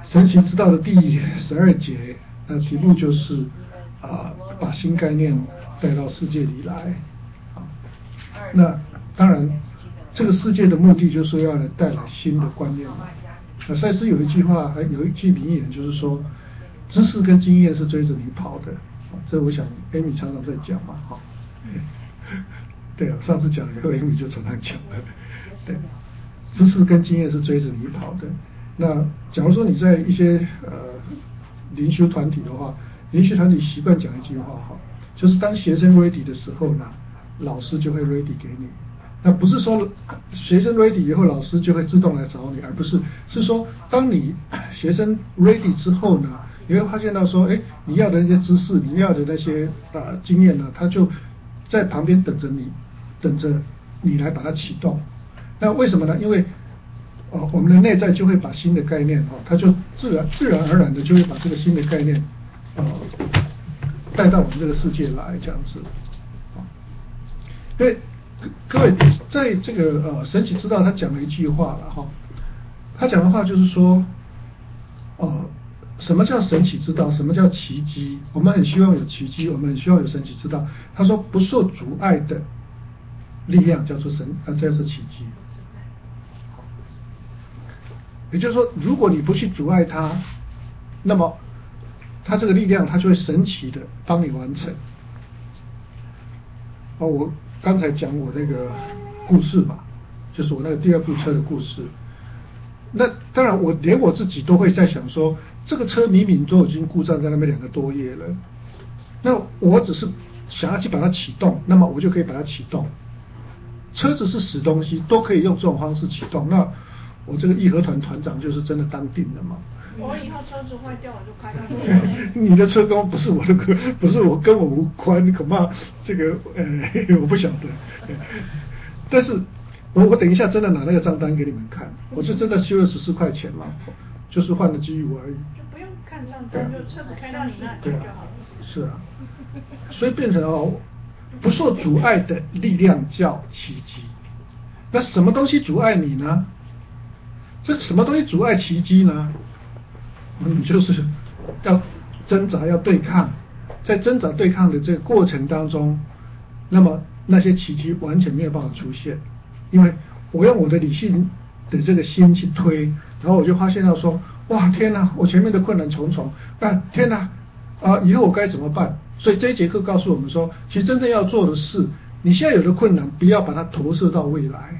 神奇之道的第12节，题目就是把新概念带到世界里来。那当然，这个世界的目的就是要来带来新的观念嘛。赛斯有一句话，有一句名言，就是说，知识跟经验是追着你跑的。这我想 Amy 常常在讲嘛，哈。对啊，上次讲以后 Amy 就常常讲了。对，知识跟经验是追着你跑的。那假如说你在一些灵修团体的话，灵修团体习惯讲一句话哈，就是当学生 ready 的时候呢，老师就会 ready 给你。那不是说学生 ready 以后，老师就会自动来找你，而不是是说，当你学生 ready 之后呢，你会发现到说，你要的那些知识，你要的那些经验呢，他就在旁边等着你来把它启动。那为什么呢？因为我们的内在就会把新的概念它就自然而然的就会把这个新的概念带到我们这个世界来，这样子。因为各位在这个神奇之道，他讲了一句话了哈，他讲的话就是说，什么叫神奇之道？什么叫奇迹？我们很希望有奇迹，我们很希望有神奇之道。他说不受阻碍的力量叫做叫做奇迹。也就是说，如果你不去阻碍它，那么它这个力量它就会神奇的帮你完成。我刚才讲我那个故事嘛，就是我那个第2部车的故事。那当然，连我自己都会在想说，这个车明明都已经故障在那边2个多月了，那我只是想要去把它启动，那么我就可以把它启动。车子是死东西，都可以用这种方式启动。那我这个义和团团长就是真的当定了嘛。 我以后车子坏掉我就开到你的车工不是我的，不是我跟我无关，恐怕这个我不晓得。但是我等一下真的拿那个账单给你们看，我就真的修了14块钱嘛，就是换了机油而已。 就不用看账单，就车子开到你那里就好了。 是啊，所以变成不受阻碍的力量叫奇迹。那什么东西阻碍你呢？这什么东西阻碍奇迹呢？你就是要挣扎，要对抗，在挣扎对抗的这个过程当中，那么那些奇迹完全没有办法出现，因为我用我的理性的这个心去推，然后我就发现到说，哇，天哪，我前面的困难重重，天哪，以后我该怎么办？所以这一节课告诉我们说，其实真正要做的是，你现在有的困难，不要把它投射到未来。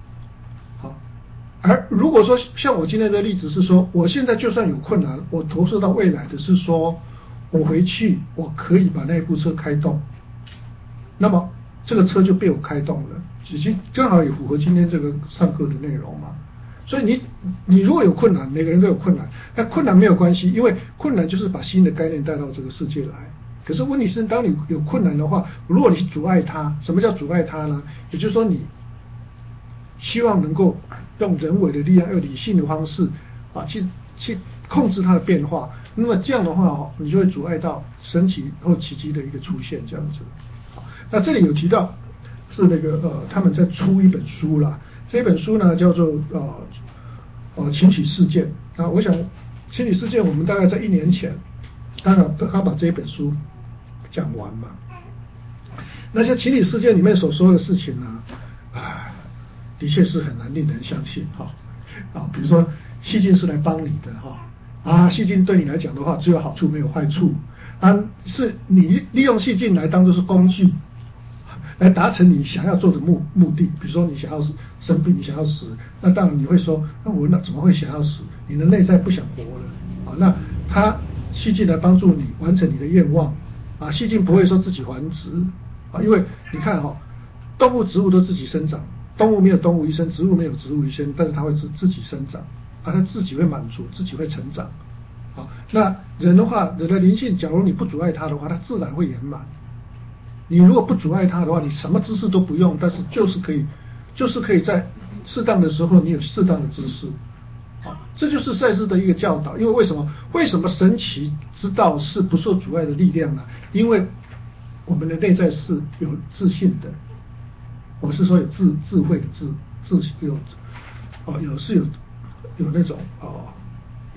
而如果说像我今天的例子是说，我现在就算有困难，我投射到未来的是说，我回去我可以把那部车开动，那么这个车就被我开动了，其实刚好也符合今天这个上课的内容嘛。所以你如果有困难，每个人都有困难，那困难没有关系，因为困难就是把新的概念带到这个世界来。可是问题是，当你有困难的话，如果你阻碍它，什么叫阻碍它呢？也就是说，你希望能够用人为的力量，用理性的方式去控制它的变化，那么这样的话你就会阻碍到神奇或奇迹的一个出现，这样子。那这里有提到是那个他们在出一本书啦，这本书呢叫做群体事件。我想群体事件我们大概在1年前，当然他把这一本书讲完嘛。那些群体事件里面所说的事情呢，的确是很难令人相信比如说细菌是来帮你的细菌对你来讲的话只有好处没有坏处是你利用细菌来当作是工具，来达成你想要做的目的。比如说你想要生病，你想要死，那当然你会说，那我怎么会想要死？你的内在不想活了那细菌来帮助你完成你的愿望细菌不会说自己繁殖因为你看动物植物都自己生长，动物没有动物医生，植物没有植物医生，但是它会自己生长它自己会满足，自己会成长那人的话，人的灵性假如你不阻碍它的话，它自然会圆满。你如果不阻碍它的话，你什么知识都不用，但是就是可以在适当的时候你有适当的知识这就是赛斯的一个教导。因为为什么神奇之道是不受阻碍的力量呢？因为我们的内在是有自信的，我是说有智慧的有那种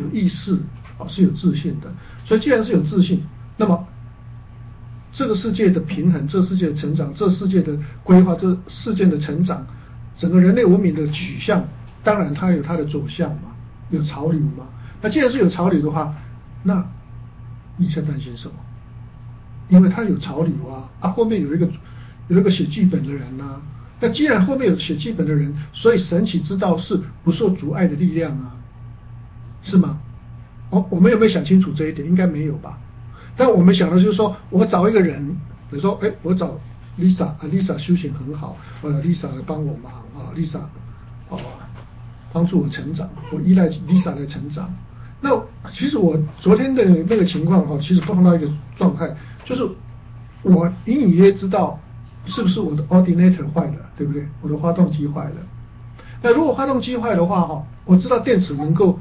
有意识是有自信的。所以既然是有自信，那么这个世界的平衡，这个世界的成长，这个世界的规划，这个世界的成长，整个人类文明的取向，当然它有它的走向嘛，有潮流嘛。那既然是有潮流的话，那你在担心什么？因为它有潮流后面有一个写剧本的人啊。那既然后面有写剧本的人，所以神奇之道是不受阻碍的力量啊，是吗？我们有没有想清楚这一点？应该没有吧。但我们想的就是说，我找一个人，比如说，我找 Lisa 修行很好，我找 Lisa 来帮我忙，Lisa 帮助我成长，我依赖 Lisa 来成长。那其实我昨天的那个情况其实碰到一个状态，就是我隐隐约知道是不是我的 alternator 坏了，对不对？我的发动机坏了。那如果发动机坏的话我知道电池能够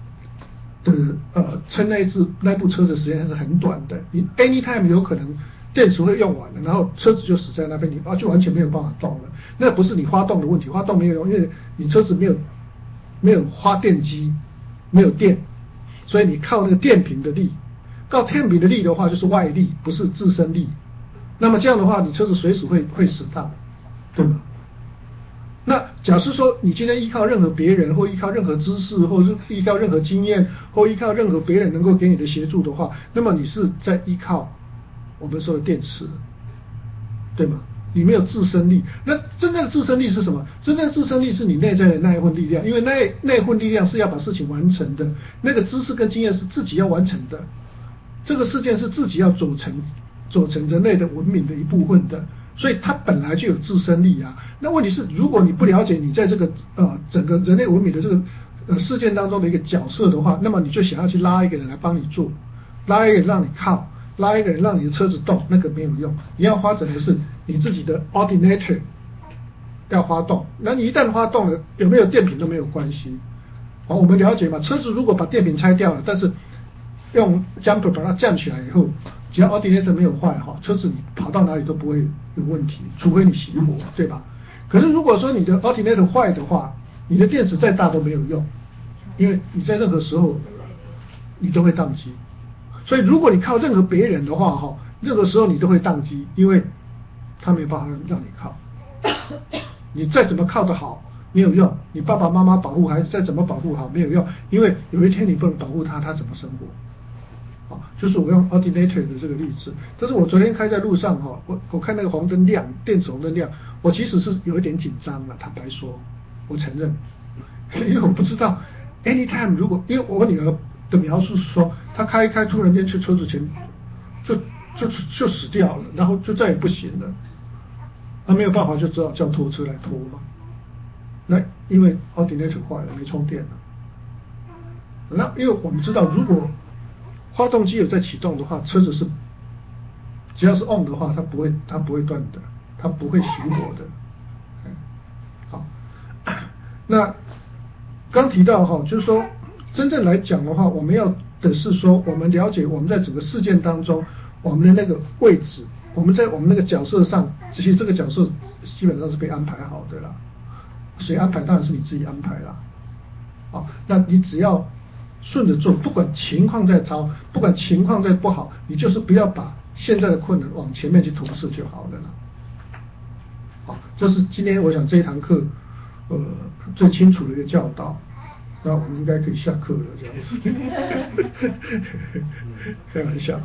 撑那部车的时间是很短的，你 anytime 有可能电池会用完了，然后车子就死在那边，你就完全没有办法动了。那不是你发动的问题，发动没有用，因为你车子没有发电机，没有电，所以你靠那个电瓶的力，靠电瓶的力的话就是外力，不是自身力。那么这样的话，你车子随时会死当，对吗？那假设说你今天依靠任何别人，或依靠任何知识，或是依靠任何经验，或依靠任何别人能够给你的协助的话，那么你是在依靠我们说的电池，对吗？你没有自身力。那真正的自身力是什么？真正的自身力是你内在的那一份力量，因为那一份力量是要把事情完成的，那个知识跟经验是自己要完成的，这个事件是自己要组成人类的文明的一部分的。所以它本来就有自身力啊。那问题是，如果你不了解你在这个整个人类文明的这个事件当中的一个角色的话，那么你就想要去拉一个人来帮你做，拉一个人让你靠，拉一个人让你的车子动，那个没有用。你要发展的是你自己的 alternator 要发动。那你一旦发动了，有没有电瓶都没有关系。我们了解嘛，车子如果把电瓶拆掉了，但是用 jumper 把它降起来以后，只要 alternator 没有坏车子你跑到哪里都不会有问题，除非你熄火，对吧？可是如果说你的 alternator 坏的话，你的电池再大都没有用，因为你在任何时候你都会宕机。所以如果你靠任何别人的话任何时候你都会宕机，因为他没有办法让你靠。你再怎么靠得好没有用，你爸爸妈妈保护孩子再怎么保护好没有用，因为有一天你不能保护他怎么生活？就是我用 alternator 的这个例子。但是我昨天开在路上我看那个红灯亮，电池红灯亮，我其实是有一点紧张了，坦白说，我承认，因为我不知道 anytime 如果，因为我女儿的描述是说，她开一开突然间去车子前就死掉了，然后就再也不行了，那没有办法就只好叫拖车来拖嘛。那因为 alternator 坏了，没充电了。那因为我们知道，如果发动机有在启动的话，车子是只要是 on 的话，它不会断的，它不会熄火的。好，那刚提到就是说，真正来讲的话，我们要的是说，我们了解我们在整个事件当中，我们的那个位置，我们在我们那个角色上，其实这个角色基本上是被安排好的啦。谁安排？当然是你自己安排啦。那你只要顺着做，不管情况再糟，不管情况再不好，你就是不要把现在的困难往前面去投射就好了啦。好，这是今天我想这一堂课最清楚的一个教导。那我们应该可以下课了，这样子。开玩笑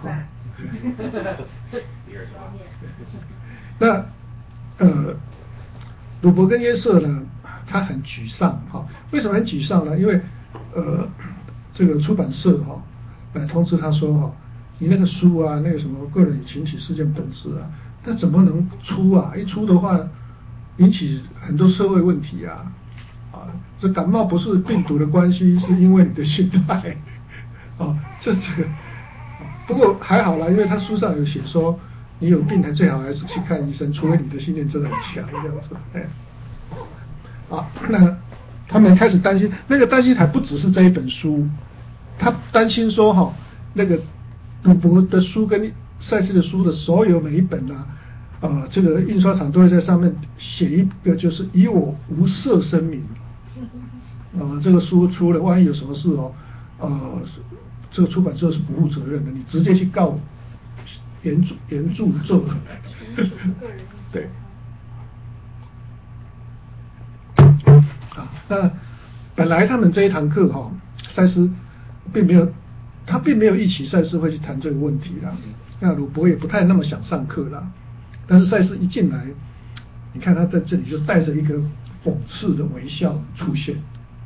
那鲁伯跟约瑟呢，他很沮丧为什么很沮丧呢？因为这个出版社来通知他说你那个书啊，那个什么个人与群体事件本质啊，那怎么能出啊？一出的话引起很多社会问题啊。这感冒不是病毒的关系，是因为你的心态。这个不过还好啦，因为他书上有写说，你有病最好还是去看医生，除非你的信念真的很强这样子。那他们开始担心，那个担心还不只是这一本书，他担心说那个鲁伯的书跟赛斯的书的所有每一本啊，这个印刷厂都会在上面写一个，就是以我无色声明。这个书出了，万一有什么事这个出版社是不负责任的，你直接去告原著作者。对。那本来他们这一堂课赛斯并没有预期赛斯会去谈这个问题啦。那鲁伯也不太那么想上课啦。但是赛斯一进来，你看他在这里就带着一个讽刺的微笑出现。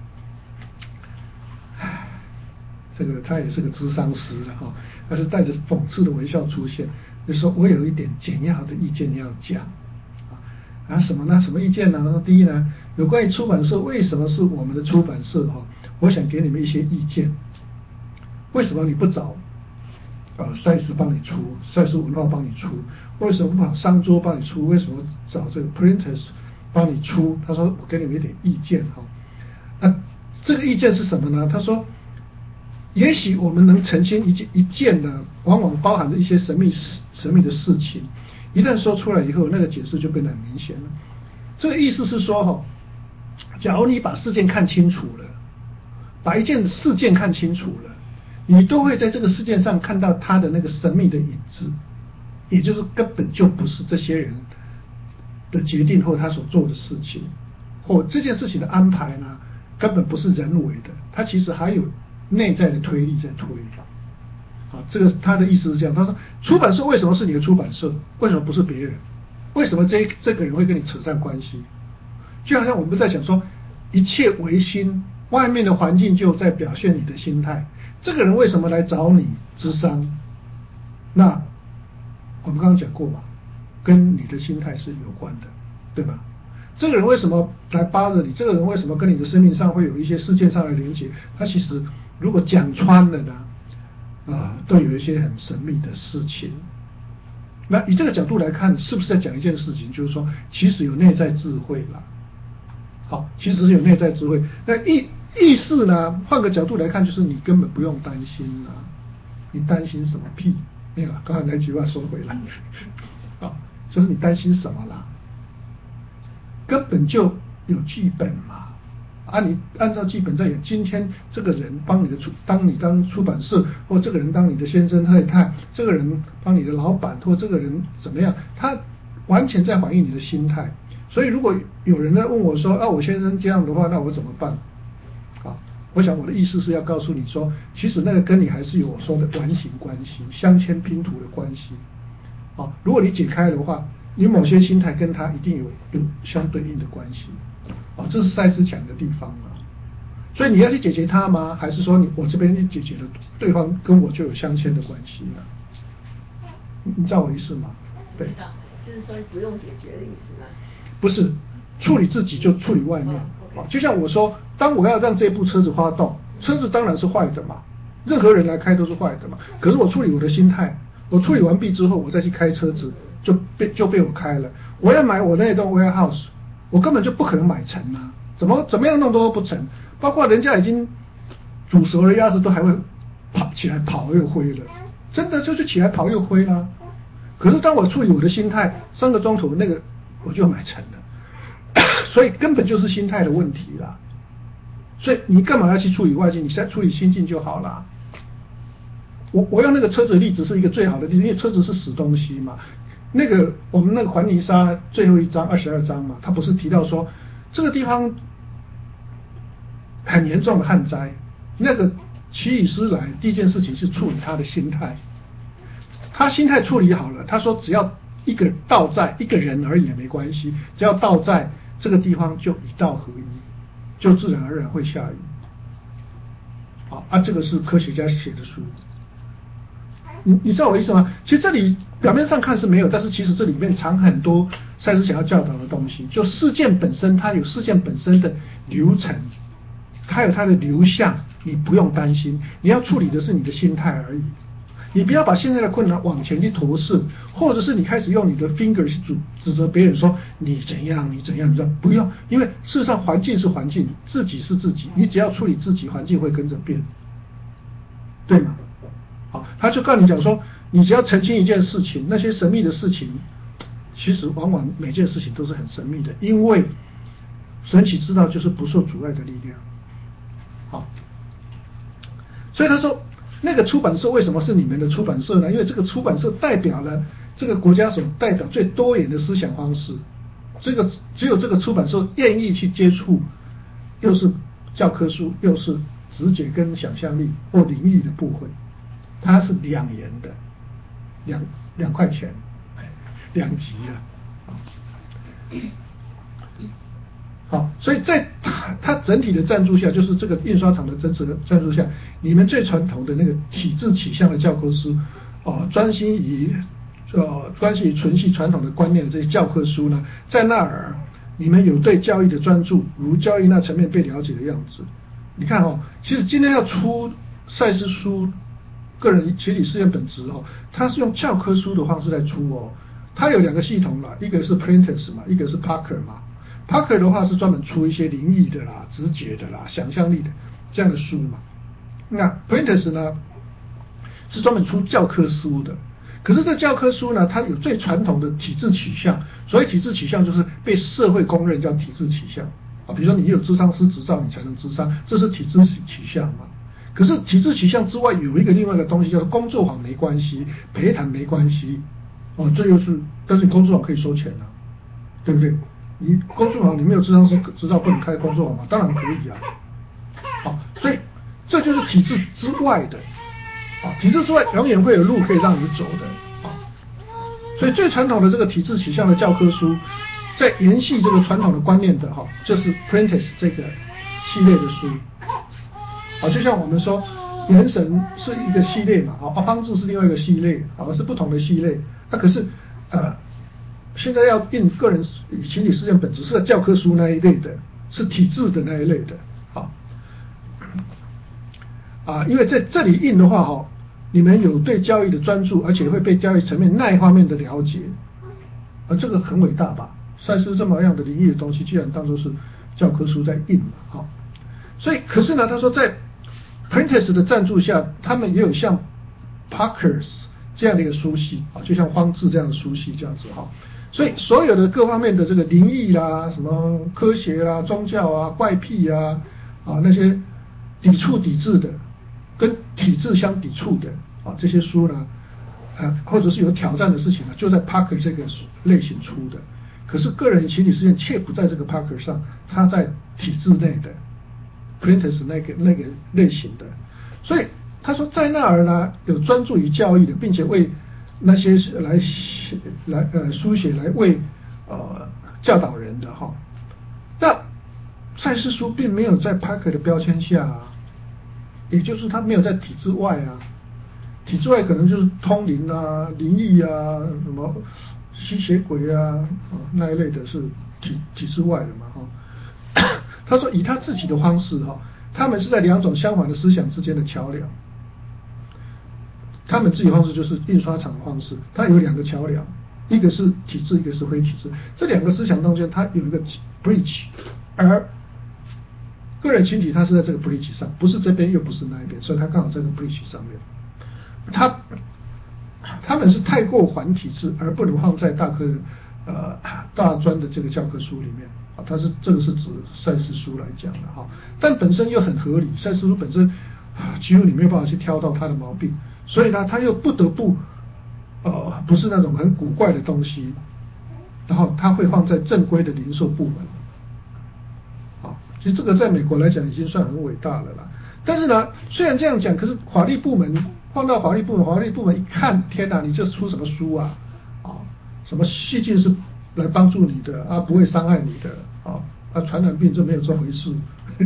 这个他也是个咨商师了他是带着讽刺的微笑出现，就是说我有一点简要的意见要讲什么呢？什么意见呢？第一呢，有关于出版社为什么是我们的出版社我想给你们一些意见。为什么你不找赛斯帮你出，赛斯文化帮你出？为什么不把商周帮你出？为什么找这个 Printers 帮你出？他说我给你们一点意见那这个意见是什么呢？他说也许我们能澄清一件呢，往往包含着一些神秘的事情，一旦说出来以后，那个解释就变得很明显了。这个意思是说假如你把事件看清楚了，把一件事件看清楚了，你都会在这个事件上看到他的那个神秘的影子，也就是根本就不是这些人的决定或他所做的事情，或这件事情的安排呢，根本不是人为的，他其实还有内在的推力在推。这个他的意思是这样，他说出版社为什么是你的出版社，为什么不是别人？为什么这个人会跟你扯上关系？就好像我们在讲说一切唯心，外面的环境就在表现你的心态，这个人为什么来找你咨商？那我们刚刚讲过嘛，跟你的心态是有关的，对吧？这个人为什么来扒着你？这个人为什么跟你的生命上会有一些事件上的连结？他其实如果讲穿了呢都有一些很神秘的事情。那以这个角度来看，是不是在讲一件事情？就是说其实有内在智慧啦。其实是有内在智慧。那意识呢，换个角度来看，就是你根本不用担心啦。你担心什么屁？没有，刚才那句话说回来就是你担心什么啦？根本就有剧本嘛。你按照剧本在演，今天这个人帮你当出版社，或这个人当你的先生太太，这个人帮你的老板，或这个人怎么样，他完全在反映你的心态。所以如果有人在问我说我先生这样的话，那我怎么办？我想我的意思是要告诉你说，其实那个跟你还是有我说的完形关系，镶嵌拼图的关系。如果你解开的话，你某些心态跟他一定有相对应的关系。这是赛斯讲的地方所以你要去解决他吗？还是说我这边解决了，对方跟我就有镶嵌的关系呢？你知道我意思吗？对， 就是说不用解决的意思吗？ 不是，处理自己就处理外面。就像我说，当我要让这部车子发动，车子当然是坏的嘛，任何人来开都是坏的嘛。可是我处理我的心态，我处理完毕之后，我再去开车子，就被我开了。我要买我那栋 warehouse， 我根本就不可能买成啊，怎么样弄都不成。包括人家已经煮熟了鸭子，都还会起来跑又灰了，真的就是起来跑又灰啦。可是当我处理我的心态，3个钟头那个我就买成了，所以根本就是心态的问题啦。所以你干嘛要去处理外境？你现在处理心境就好啦。我用那个车子的例子是一个最好的例子，因为车子是死东西嘛。那个我们那个环泥沙最后一章22章嘛，他不是提到说这个地方很严重的旱灾，那个奇雨师来第一件事情是处理他的心态，他心态处理好了，他说只要一个道在，一个人而已也没关系，只要道在这个地方就以道合一，就自然而然会下雨。这个是科学家写的书。你知道我意思吗？其实这里表面上看是没有，但是其实这里面藏很多赛斯想要教导的东西。就事件本身，它有事件本身的流程，它有它的流向，你不用担心，你要处理的是你的心态而已。你不要把现在的困难往前去投射，或者是你开始用你的 finger 去指责别人说你怎样，不用，因为事实上环境是环境，自己是自己，你只要处理自己，环境会跟着变，对吗？他就告诉你讲说，你只要澄清一件事情，那些神秘的事情，其实往往每件事情都是很神秘的，因为神奇之道就是不受阻碍的力量。 所以他说，那个出版社为什么是你们的出版社呢？因为这个出版社代表了这个国家所代表最多元的思想方式。这个只有这个出版社愿意去接触，又是教科书，又是直觉跟想象力或灵异的部分，它是2元的，2块钱，2级啊。好，所以在它整体的赞助下，就是这个印刷厂的真实的赞助下，你们最传统的那个体制取向的教科书，专心于存续传统的观念的这些教科书呢，在那儿你们有对教育的专注，如教育那层面被了解的样子。你看其实今天要出赛斯书个人学理试验本质它是用教科书的方式在出它有2个系统啦，一个是 Prentice 嘛，一个是 Parker 嘛。Parker 的话是专门出一些灵异的啦、直觉的啦、想象力的这样的书嘛。那 Prentice 呢是专门出教科书的。可是这教科书呢，它有最传统的体制取向，所谓体制取向就是被社会公认叫体制取向比如说你有諮商师执照你才能諮商，这是体制取向嘛。可是体制取向之外有一个另外一个东西叫做工作坊没关系，陪谈没关系这又是，但是你工作坊可以收钱对不对？你工作坊你没有諮商师执照不能开工作坊吗？当然可以所以这就是体制之外的体制之外永远会有路可以让你走的所以最传统的这个体制取向的教科书，在延续这个传统的观念的就是 Prentice 这个系列的书就像我们说元神是一个系列嘛方志是另外一个系列是不同的系列。可是现在要印个人心理事件本质是教科书那一类的，是体制的那一类的因为在这里印的话你们有对教育的专注，而且会被教育层面那一方面的了解这个很伟大吧。赛斯这么样的灵异的东西既然当作是教科书在印嘛所以可是呢他说在 Prentice 的赞助下，他们也有像 Parkers 这样的一个书系就像方志这样的书系这样子所以所有的各方面的这个灵异啦、什么科学啦、宗教啊、怪癖啊那些抵触体制的跟体制相抵触的这些书呢或者是有挑战的事情呢，就在 Parker 这个类型出的。可是个人心理实验却不在这个 Parker 上，它在体制内的 Prentice 那个类型的。所以他说在那儿呢有专注于教育的，并且为那些来书写来为教导人的那赛斯书并没有在 Parker 的标签下也就是他没有在体制外体制外可能就是通灵啊、灵异啊、什么吸血鬼那一类的是体制外的嘛他说以他自己的方式他们是在2种相反的思想之间的桥梁。他们自己方式就是印刷厂的方式，它有2个桥梁，一个是体制，一个是非体制。这2个思想中间它有一个 bridge， 而个人群体它是在这个 bridge 上，不是这边又不是那一边，所以它刚好在这个 bridge 上面。他们是太过反体制，而不能放在大专的这个教科书里面这个是指赛斯书来讲的但本身又很合理，赛斯书本身几乎你没有办法去挑到它的毛病，所以呢他又不得不不是那种很古怪的东西，然后他会放在正规的零售部门其实这个在美国来讲已经算很伟大了啦。但是呢虽然这样讲，可是法律部门放到法律部门一看，天哪，你这出什么书什么细菌是来帮助你的不会伤害你的传染病这没有这回事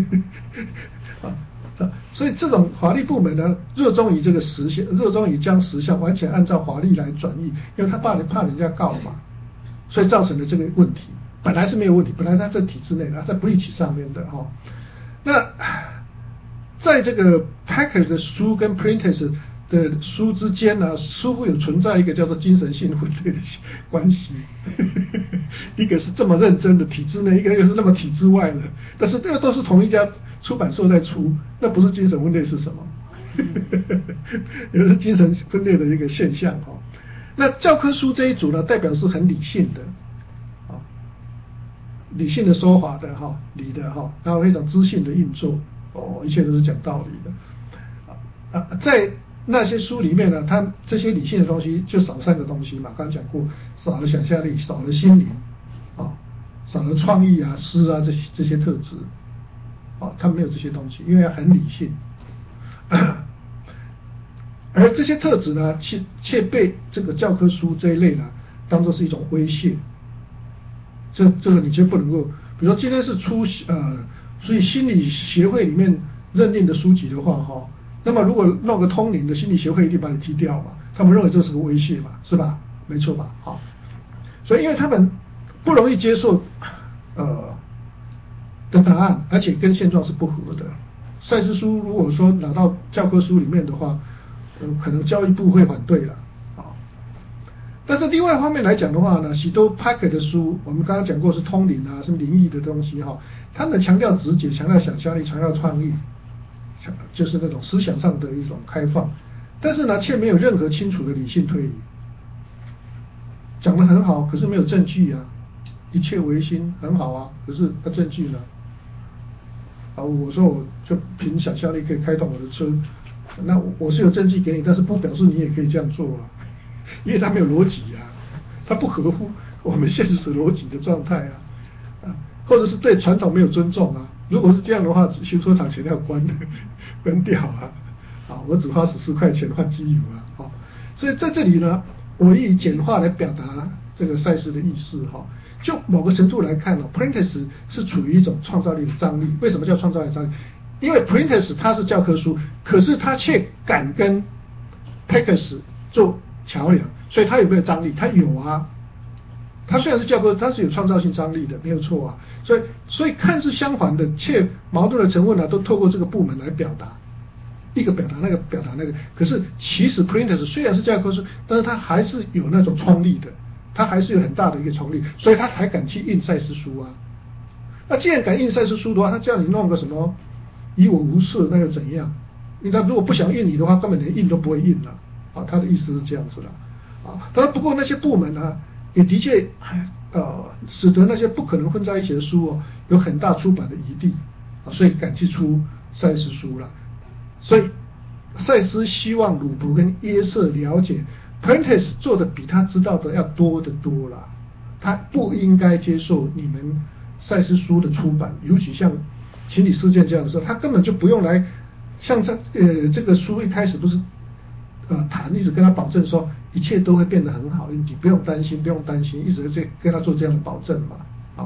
所以这种法律部门呢热衷于这个实相，热衷于将实相完全按照法律来转译，因为他怕人家告嘛，所以造成了这个问题。本来是没有问题，本来他在体制内的，在 bridge 上面的那在这个 Packer 的书跟 Prentice 的书之间呢，似乎有存在一个叫做精神性分裂的关系一个是这么认真的体制内，一个又是那么体制外的，但是这个都是同一家出版社在出，那不是精神分裂是什么也是精神分裂的一个现象那教科书这一组呢，代表是很理性的理性的说法的理的然后非常知性的运作一切都是讲道理的在那些书里面呢，它这些理性的东西就少3个东西嘛，刚刚讲过，少了想象力，少了心灵，少了创意啊、诗啊这些特质，它没有这些东西，因为很理性。而这些特质呢，却被这个教科书这一类呢，当作是一种威胁。这个你就不能够，比如说今天是所以心理协会里面认定的书籍的话，那么如果弄个通灵的心理协会一定把你踢掉嘛，他们认为这是个威胁嘛，是吧？没错吧？所以因为他们不容易接受的答案，而且跟现状是不合的。赛斯书如果说拿到教科书里面的话，可能教育部会反对了。但是另外一方面来讲的话呢，许多 Packer 的书，我们刚刚讲过是通灵啊，是灵异的东西他们强调直觉，强调想象力，强调创意，就是那种思想上的一种开放，但是呢，却没有任何清楚的理性推理。讲得很好，可是没有证据啊，一切唯心很好啊，可是证据呢？我说我就凭想象力可以开动我的车，那我是有证据给你，但是不表示你也可以这样做啊。因为它没有逻辑啊，它不合乎我们现实逻辑的状态啊，或者是对传统没有尊重啊。如果是这样的话，修车厂钱要关掉啊，我只花14块钱换机油啊，所以在这里呢，我以简化来表达这个赛斯的意思就某个程度来看Prentice 是处于一种创造力的张力。为什么叫创造力的张力？因为 Prentice 他是教科书，可是他却敢跟 Packer 做桥梁，所以他有没有张力？他有啊，他虽然是教科书，他是有创造性张力的，没有错啊。所以看似相反的却矛盾的成分都透过这个部门来表达，一个表达那个表达那个。可是其实 Prentice 虽然是教科书，但是他还是有那种冲力的，他还是有很大的一个冲力，所以他才敢去印赛斯书啊。那既然敢印赛斯书的话，他叫你弄个什么以我无色，那又怎样？他如果不想印你的话，根本连印都不会印了。他的意思是这样子的当然不过那些部门呢，也的确使得那些不可能混在一起的书有很大出版的余地所以敢去出赛斯书了。所以赛斯希望鲁伯跟约瑟了解 Prentice 做的比他知道的要多得多了，他不应该接受你们赛斯书的出版，尤其像情理事件这样的时候，他根本就不用来像这个书一开始不是一直跟他保证说一切都会变得很好，你不用担心，不用担心，一直在跟他做这样的保证嘛。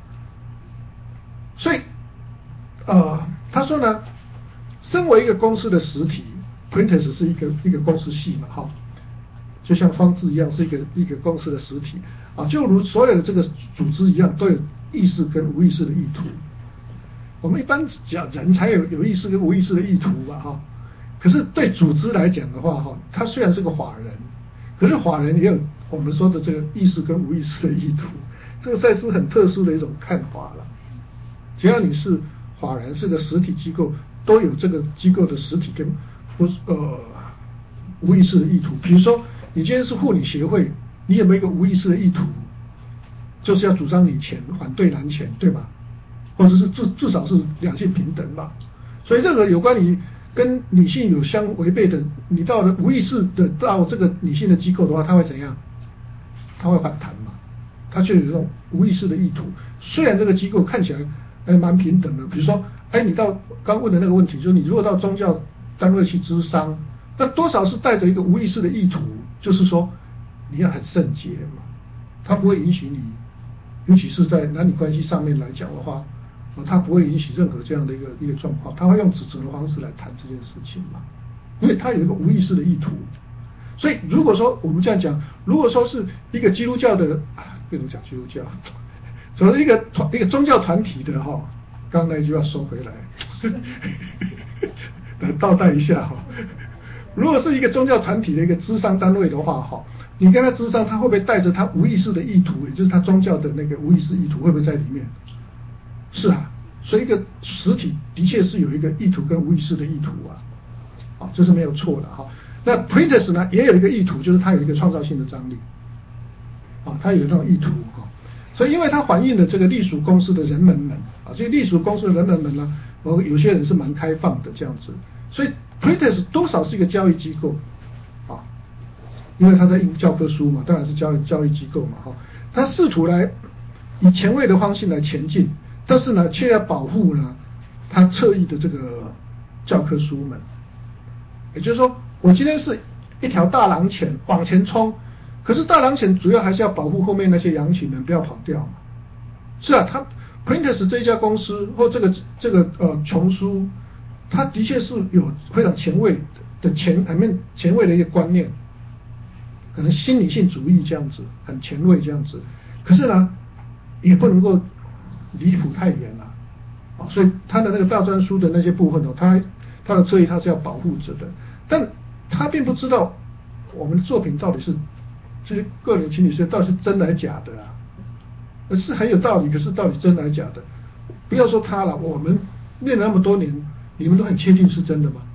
所以他说呢，身为一个公司的实体 ，Prentice 是一个公司系嘛，就像方志一样是一个公司的实体就如所有的这个组织一样，都有意识跟无意识的意图。我们一般讲人才有意识跟无意识的意图吧，可是对组织来讲的话它虽然是个法人，可是法人也有我们说的这个意识跟无意识的意图。这个赛斯很特殊的一种看法了。只要你是法人，是个实体机构，都有这个机构的实体跟无意识的意图。比如说你今天是妇女协会，你有没有一个无意识的意图，就是要主张女权，反对男权，对吧？或者是至少是两性平等吧。所以任何有关于跟女性有相违背的，你到了无意识的到这个女性的机构的话，他会怎样？他会反弹嘛，他就有这种无意识的意图。虽然这个机构看起来蛮平等的，比如说你到刚问的那个问题，就是你如果到宗教单位去咨商，那多少是带着一个无意识的意图，就是说你要很圣洁嘛，他不会允许你，尤其是在男女关系上面来讲的话，他不会允许任何这样的一个状况，他会用指责的方式来谈这件事情嘛，因为他有一个无意识的意图。所以如果说我们这样讲，如果说是一个基督教的不能讲基督教，所谓一个宗教团体的刚刚那一句话收回来来倒带一下如果是一个宗教团体的一个咨商单位的话你跟他咨商，他会不会带着他无意识的意图，也就是他宗教的那个无意识意图会不会在里面？是啊，所以一个实体的确是有一个意图跟无意识的意图这是没有错的那 Prentice 呢也有一个意图，就是他有一个创造性的张力他有那种意图所以因为他反映了这个隶属公司的人们这些隶属公司的人们呢，有些人是蛮开放的这样子， 所以 Printis 多少是一个教育机构啊，因为他在印教科书嘛，当然是教育机构嘛，他试图来以前卫的方式来前进，但是呢，却要保护呢他侧翼的这个教科书们。也就是说，我今天是一条大狼犬往前冲，可是大狼犬主要还是要保护后面那些羊群们不要跑掉嘛。是啊，他 Printis 这一家公司或这个丛书，他的确是有非常前卫的前卫的一个观念，可能心理性主义这样子，很前卫这样子。可是呢，也不能够离谱太远了啊，所以他的那个大专书的那些部分哦，他的侧翼他是要保护着的，但他并不知道我们的作品到底是这些个人情理学到底是真的还是假的啊。是很有道理，可是到底真的还是假的？不要说他了，我们练了那么多年，你们都很确定是真的吗？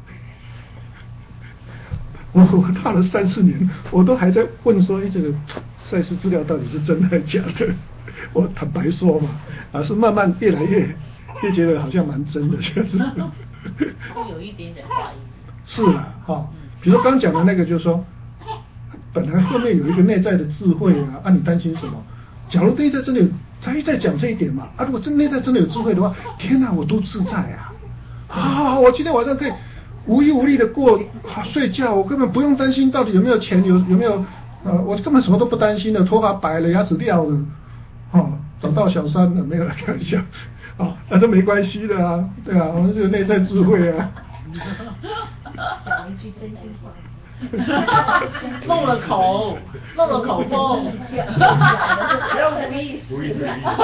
我大了3-4年，我都还在问说，这个赛事资料到底是真的还是假的？我坦白说嘛，是慢慢越来越觉得好像蛮真的，就是。 有一点点怀疑。 是啦，比如说刚讲的那个，就是说，本来后面有一个内在的智慧啊，你担心什么？假如内在真的有，他一再讲这一点嘛，如果真内在真的有智慧的话，天哪，我多自在啊！我今天晚上可以无忧无虑的睡觉，我根本不用担心到底有没有钱，有没有我根本什么都不担心的，头发白了，牙齿掉了，找到小三了，没有来开玩笑，那都没关系的啊，对啊，我们这个内在智慧啊。 讲一句真心话。 漏了口风， 用无意识。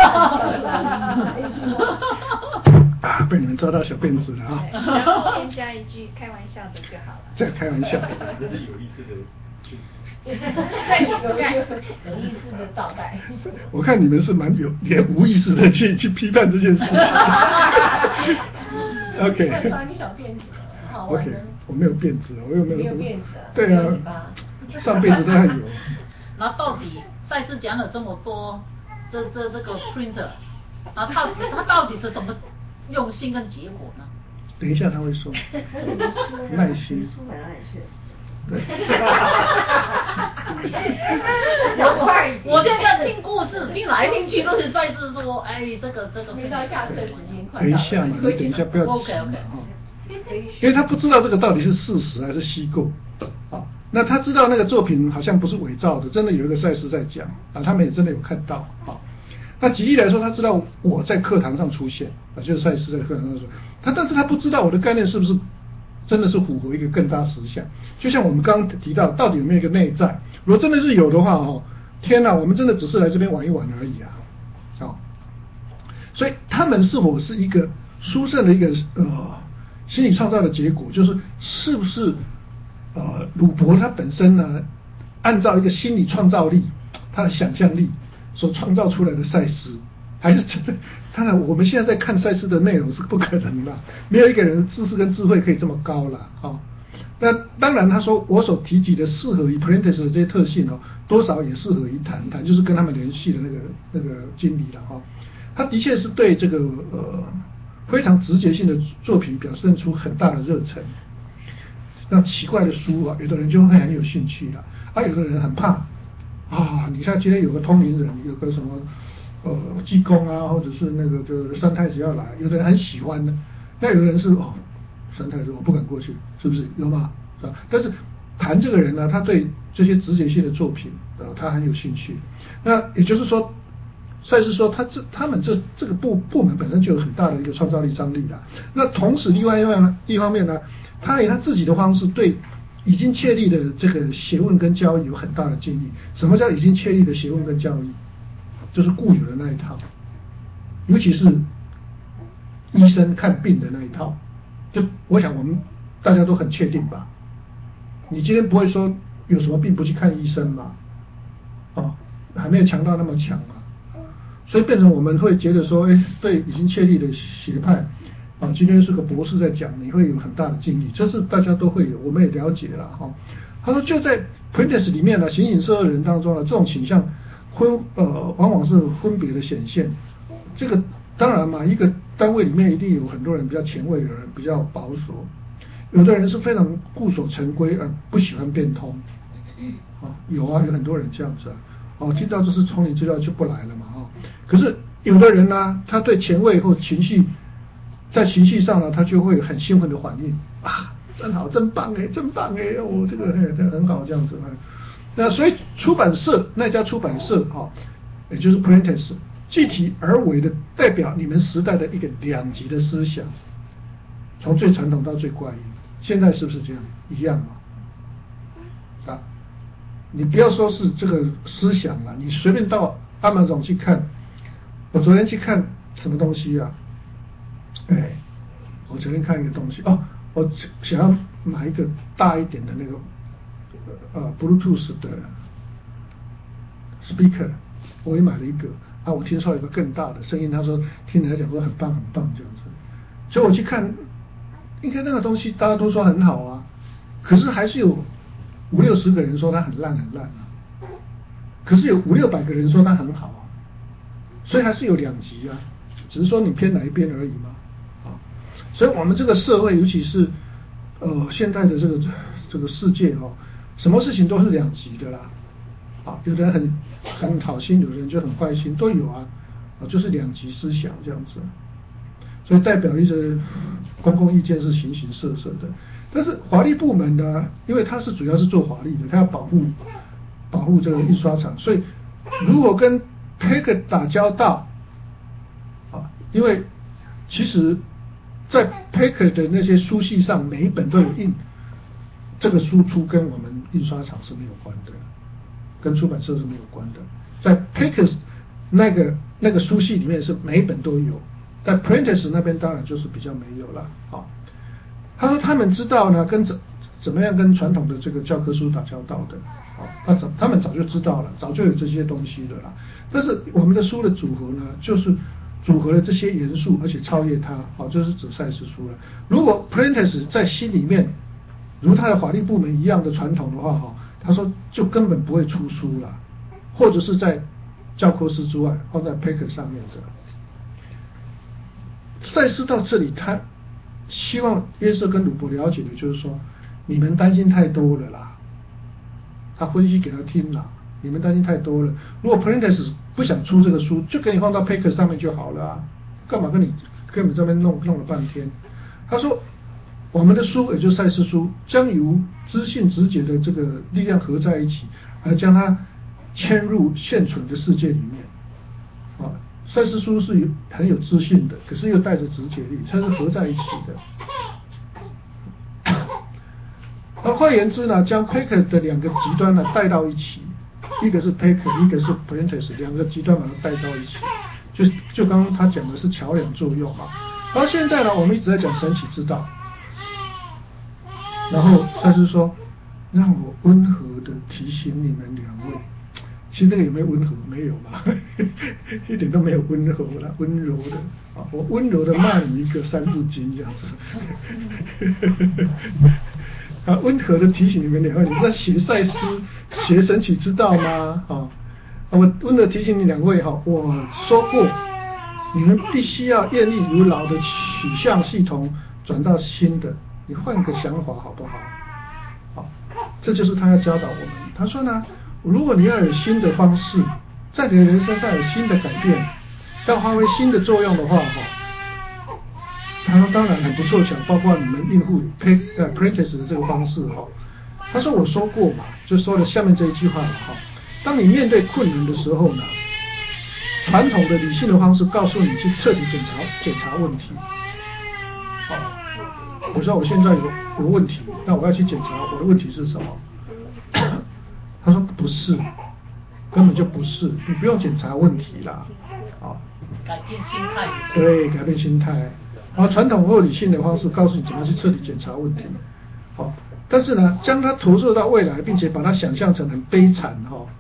被你们抓到小辫子了啊！ 然后后面加一句开玩笑的就好了。 这开玩笑。 那是有意识的。 有意识的倒带。 我看你们是蛮也无意识的去批判这件事情。OK。 抓你小辫子。 OK， 我没有辫子，我又没有辫子。 对啊，上辈子都还有。 那到底赛事讲了这么多，这个 printer， 他到底是怎么用心跟结果呢？ 等一下他会说。耐心。对。 我现在听故事，听来听去都是赛事说，这个。 没到下课时间，快等一下嘛，你等一下不要急。 OK。 因为他不知道这个到底是事实还是虚构那他知道那个作品好像不是伪造的，真的有一个赛事在讲他们也真的有看到那举例来说，他知道我在课堂上出现就是赛事在课堂上说但是他不知道我的概念是不是真的是符合一个更大实相。就像我们刚刚提到，到底有没有一个内在？如果真的是有的话天哪，我们真的只是来这边玩一玩而已所以他们是否是一个殊胜的一个心理创造的结果，是不是鲁伯他本身呢，按照一个心理创造力，他的想象力所创造出来的赛事，还是真的？当然，我们现在在看赛事的内容是不可能的，没有一个人的知识跟智慧可以这么高了那当然，他说我所提及的适合于 Printis 的这些特性多少也适合于谈，就是跟他们联系的那个经理了他的确是对这个非常直觉性的作品表现出很大的热忱。那奇怪的书有的人就会很有兴趣了有的人很怕你看今天有个通灵人，有个什么济公或者是那个就是三太子要来，有的人很喜欢的，那有的人是三太子我不敢过去，是不是有吗？是吧？但是谈这个人呢，他对这些直觉性的作品他很有兴趣。那也就是说，赛斯说他们这个部门本身就有很大的一个创造力张力的。那同时另外一方面呢，他以他自己的方式对已经确立的这个学问跟教育有很大的建议。什么叫已经确立的学问跟教育？就是固有的那一套，尤其是医生看病的那一套。就我想我们大家都很确定吧，你今天不会说有什么病不去看医生嘛？还没有强到那么强嘛。所以变成我们会觉得说，对已经确立的学派今天是个博士在讲，你会有很大的敬意，这是大家都会有，我们也了解了他说就在 Printis 里面呢，形形色色的人当中呢，这种倾向往往是分别的显现。这个当然嘛，一个单位里面一定有很多人比较前卫的人，比较保守， 有的人是非常固守成规而不喜欢变通，有很多人这样子听到这是丛林资料就不来了嘛可是有的人呢，他对前卫或情绪，在情绪上呢，他就会很兴奋的反应真好，真棒真棒这个很好这样子那所以出版社那家出版社也就是 Prentice 具体而为的代表你们时代的一个两极的思想，从最传统到最怪异，现在是不是这样一样嘛？你不要说是这个思想了，你随便到 Amazon 去看，我昨天去看什么东西我昨天看一个东西我想要买一个大一点的那个Bluetooth 的 speaker， 我也买了一个我听说有一个更大的声音，他说听人家讲说很棒很棒这样子，所以我去看，应该那个东西大家都说很好可是还是有50-60个人说它很烂很烂可是有500-600个人说它很好所以还是有两极只是说你偏哪一边而已嘛所以我们这个社会，尤其是现在的这个世界什么事情都是两极的啦有的人很好心，有的人就很坏心，都有就是两极思想这样子，所以代表一个公共意见是形形色色的。但是法律部门呢，因为它是主要是做法律的，它要保护这个印刷厂，所以如果跟 Packard 打交道因为其实在 Packard 的那些书系上，每一本都有印，这个输出跟我们印刷厂是没有关的，跟出版社是没有关的。在 Packard 那个书系里面是每一本都有，在 Prentice 那边当然就是比较没有了他说他们知道呢，怎么样跟传统的这个教科书打交道的他们早就知道了，早就有这些东西了啦。但是我们的书的组合呢，就是组合了这些元素，而且超越它就是指赛斯书了。如果 Prentice 在心里面如他的法律部门一样的传统的话他说就根本不会出书了，或者是在教科书之外放在 Packard 上面的。赛斯到这里，他希望约瑟跟鲁伯了解的就是说，你们担心太多了啦。他分析给他听了，你们担心太多了。如果 Prentice 不想出这个书，就给你放到 Packard 上面就好了干嘛跟你这边弄了半天？他说，我们的书也就是赛斯书，将由知性直觉的这个力量合在一起，而将它嵌入现存的世界里面赛斯书是很有知性的，可是又带着直觉力，它是合在一起的。换言之呢，将 Packard 的两个极端呢带到一起，一个是 Packard， 一个是 Prentice， 两个极端把它带到一起，就刚刚他讲的是桥梁作用然后现在呢，我们一直在讲神奇之道，然后他就说，让我温和的提醒你们两位。其实这个有没有温和？没有嘛，一点都没有温和啦，温柔的我温柔的骂你一个三字经这样子温和的提醒你们两位，你在学赛斯学神奇之道吗我温和提醒你两位我说过你们必须要愿意由老的取向系统转到新的，你换个想法好不好这就是他要教导我们。他说呢，如果你要有新的方式，在你的人生上有新的改变，要发挥新的作用的话他说当然很不凑巧，包括你们应付 Prentice 的这个方式他说我说过嘛，就说了下面这一句话当你面对困难的时候呢，传统的理性的方式告诉你去彻底检查问题我说我现在有问题，那我要去检查我的问题是什么他说不是，根本就不是，你不用检查问题啦改变心态。 对，改变心态。然后传统或理性的方式告诉你怎么样去彻底检查问题但是呢，将它投射到未来，并且把它想象成很悲惨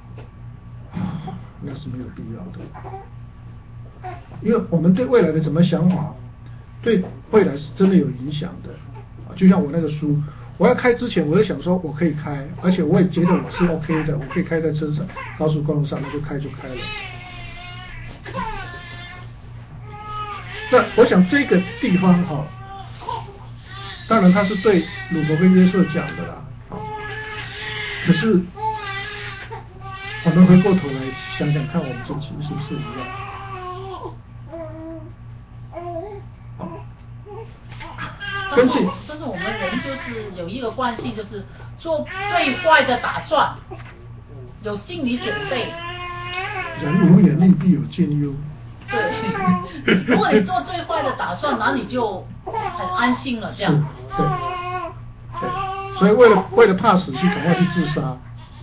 那是没有必要的。因为我们对未来的怎么想法，对未来是真的有影响的就像我那个书，我要开之前，我就想说我可以开，而且我也觉得我是 OK 的，我可以开在车上高速公路上，那就开了。那我想这个地方当然他是对鲁伯跟约瑟讲的啦，可是我们回过头来想想看，我们自己是不是一样？ 但是我们人就是有一个惯性，就是做最坏的打算，有心理准备。 人无远虑，必有近忧。 对，如果你做最坏的打算，那你就很安心了，这样。 对，所以为了怕死，去赶快去自杀，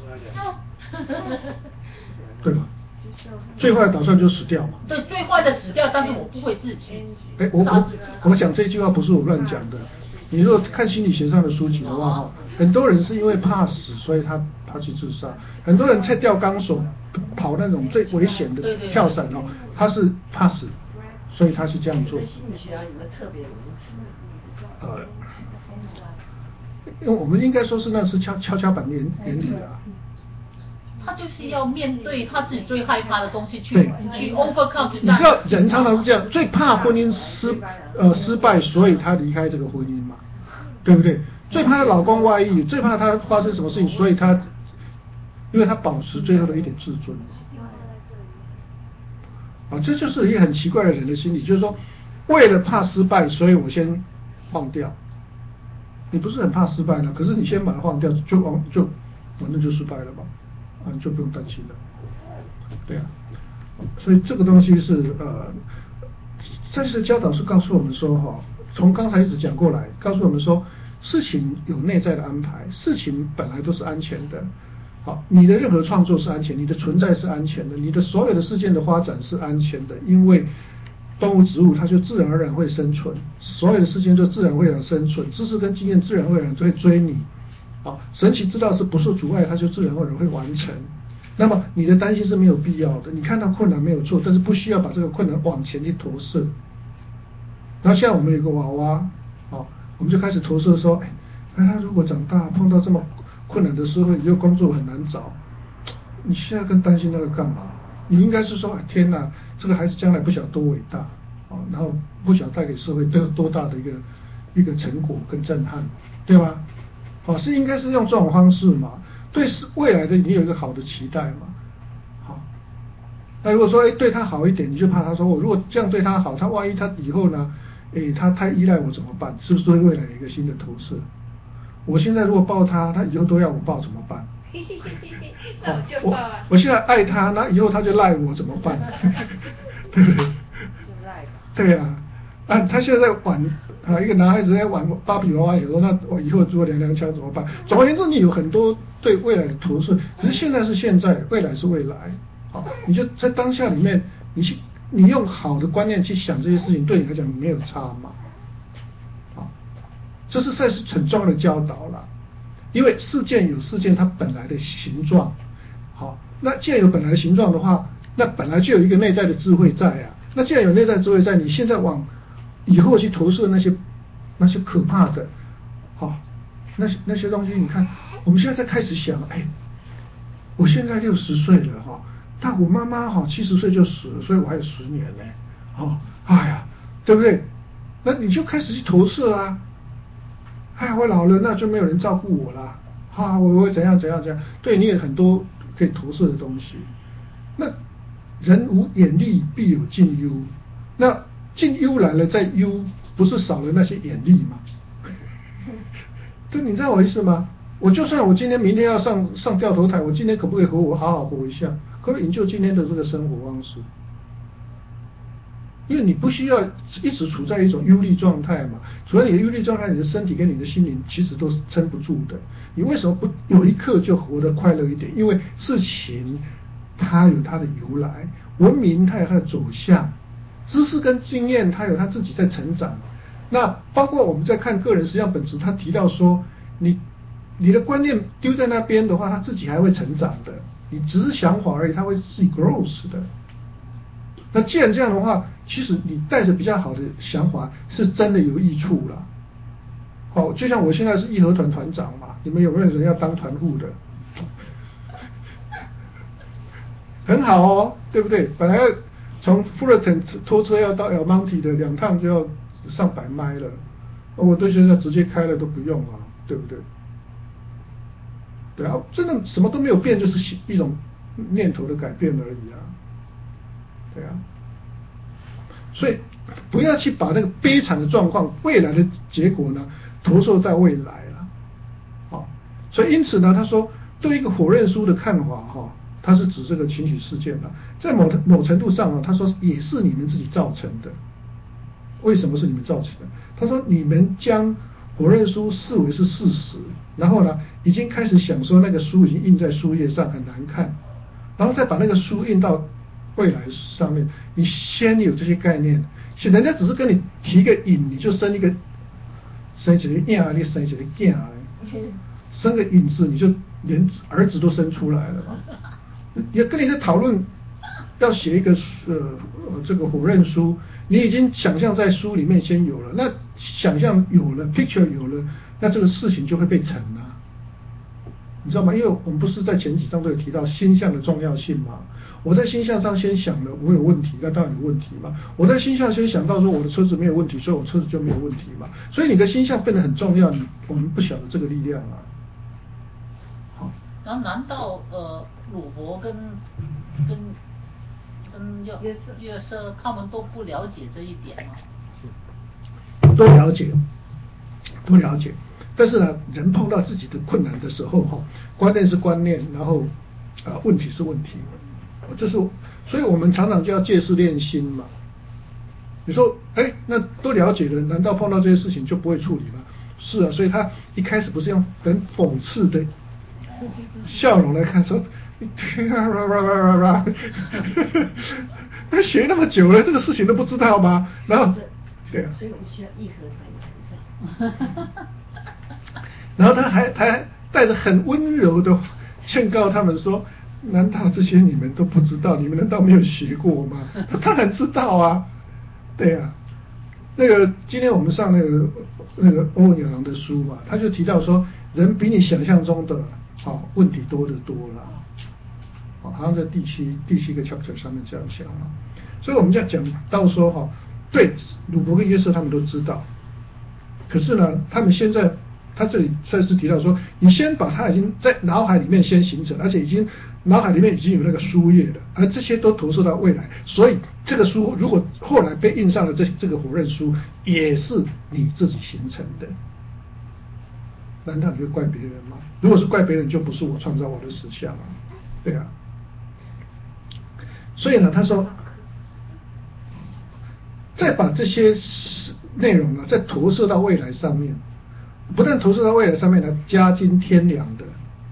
对吧？最坏的打算就死掉嘛。 对，最坏的死掉，但是我不会自己。 我讲这句话不是我乱讲的。你如果看心理学上的书籍的话，很多人是因为怕死，所以他去自杀。很多人在吊钢索、跑那种最危险的跳伞哦，他是怕死，所以他是这样做。 心理学上有没有特别如此？ 因为我们应该说是那是跷跷板原理啊。 他就是要面对他自己最害怕的东西去 overcome。 你知道人常常是这样，最怕婚姻失败，所以他离开这个婚姻嘛，对不对？最怕她老公外遇，最怕她发生什么事情，所以因为她保持最后的一点自尊。这就是一个很奇怪的人的心理，就是说为了怕失败，所以我先放掉。你不是很怕失败呢，可是你先把它放掉，反正就失败了吧。你就不用担心了，对啊，所以这个东西是赛斯的教导是告诉我们说从刚才一直讲过来，告诉我们说事情有内在的安排，事情本来都是安全的。好，你的任何创作是安全，你的存在是安全的，你的所有的事件的发展是安全的，因为动物植物它就自然而然会生存，所有的事件就自然会有生存，知识跟经验自然而然就会追你。神奇之道是不受阻碍，它就自然而然会完成。那么你的担心是没有必要的，你看到困难没有错，但是不需要把这个困难往前去投射。然后现在我们有个娃娃，我们就开始投射说，他如果长大碰到这么困难的时候，以后工作很难找，你现在更担心那个干嘛？你应该是说，天哪，这个孩子将来不晓得多伟大，然后不晓得带给社会多大的一个成果跟震撼，对吧？是应该是用这种方式嘛，对未来的你有一个好的期待嘛。好，那如果说对他好一点，你就怕他说我如果这样对他好，他万一他以后呢，他太依赖我怎么办？是不是对未来有一个新的投射？我现在如果抱他，他以后都要我抱怎么办？ 那我就抱啊。 我现在爱他，那以后他就赖我怎么办？对不对？对啊。他现在在玩一个男孩子在玩芭比娃娃，有时候那我以后如果娘腔怎么办？总而言之，你有很多对未来的投射，可是现在是现在，未来是未来。你就在当下里面，你用好的观念去想这些事情，对你来讲没有差嘛。这是赛斯很重要的教导了，因为事件有事件它本来的形状。好，那既然有本来的形状的话，那本来就有一个内在的智慧在啊。那既然有内在智慧在，你现在往以后去投射那些可怕的，那些东西，你看，我们现在在开始想，我现在60岁了但我妈妈70岁就死了，所以我还有10年呢，对不对？那你就开始去投射啊，我老了，那就没有人照顾我了，我会怎样，对你有很多可以投射的东西。那人无眼力，必有近忧，那近忧来了，再忧，不是少了那些眼力吗？对，你知道我意思吗？我就算我今天明天要上掉头台，我今天可不可以好好活一下？可不可以营救今天的这个生活方式？因为你不需要一直处在一种忧虑状态嘛，处在你的忧虑状态，你的身体跟你的心灵其实都是撑不住的。你为什么不有一刻就活得快乐一点？因为事情它有它的由来，文明它有它的走向，知识跟经验它有它自己在成长。那包括我们在看个人实相本质，他提到说，你的观念丢在那边的话，他自己还会成长的。你只是想法而已，它会自己 grows 的。那既然这样的话，其实你带着比较好的想法，是真的有益处了。就像我现在是义和团团长嘛，你们有没有人要当团副的？很好对不对？本来从 Fullerton 拖车要到 El Monte 的2趟就要上100迈了， 我对现在直接开了都不用啊，对不对？对啊，真的什么都没有变，就是一种念头的改变而已啊。对啊，所以不要去把那个悲惨的状况、未来的结果呢投射在未来了。好，所以因此呢，他说对一个火刃书的看法它是指这个群体事件的，在某程度上他说也是你们自己造成的。为什么是你们造成的？他说你们将火刃书视为是事实，然后呢，已经开始想说那个书已经印在书页上很难看，然后再把那个书印到未来上面。你先有这些概念，人家只是跟你提个引，你就生一个起来印啊，你生起来囝啊，生个引子，你就连儿子都生出来了嘛。也跟你在讨论要写一个这个火刃书，你已经想象在书里面先有了，那想象有了 ，picture 有了，那这个事情就会被成了，你知道吗？因为我们不是在前几章都有提到心象的重要性吗？我在心象上先想了我有问题，那当然有问题嘛。我在心象先想到说我的车子没有问题，所以我车子就没有问题嘛。所以你的心象变得很重要，我们不晓得这个力量啊。好， 然后难道鲁伯跟约瑟他们都不了解这一点吗？ 都了解，但是呢，人碰到自己的困难的时候观念是观念，然后问题是问题，这是所以我们常常就要借势练心嘛。你说那都了解了，难道碰到这些事情就不会处理吗？是啊，所以他一开始不是用很讽刺的笑容来看说他学那么久了，这个事情都不知道吗？然后对啊， 所以我们需要义和团成长。 然后他还带着很温柔的劝告他们说，难道这些你们都不知道？你们难道没有学过吗？他当然知道啊，对啊。那个今天我们上那个欧文亚郎的书嘛，他就提到说，人比你想象中的问题多得多了。好像在第七个 chapter 上面这样讲嘛。所以我们就要讲到说对，鲁伯跟约瑟他们都知道，可是呢，他们现在他这里再次提到说，你先把它已经在脑海里面先形成，而且脑海里面已经有那个书页了，而这些都投射到未来，所以这个书如果后来被印上了这个火刃书，也是你自己形成的，难道你会怪别人吗？如果是怪别人，就不是我创造我的实相啊，对啊。所以呢，他说，再把这些内容再投射到未来上面，不但投射到未来上面呢，加津添粮的，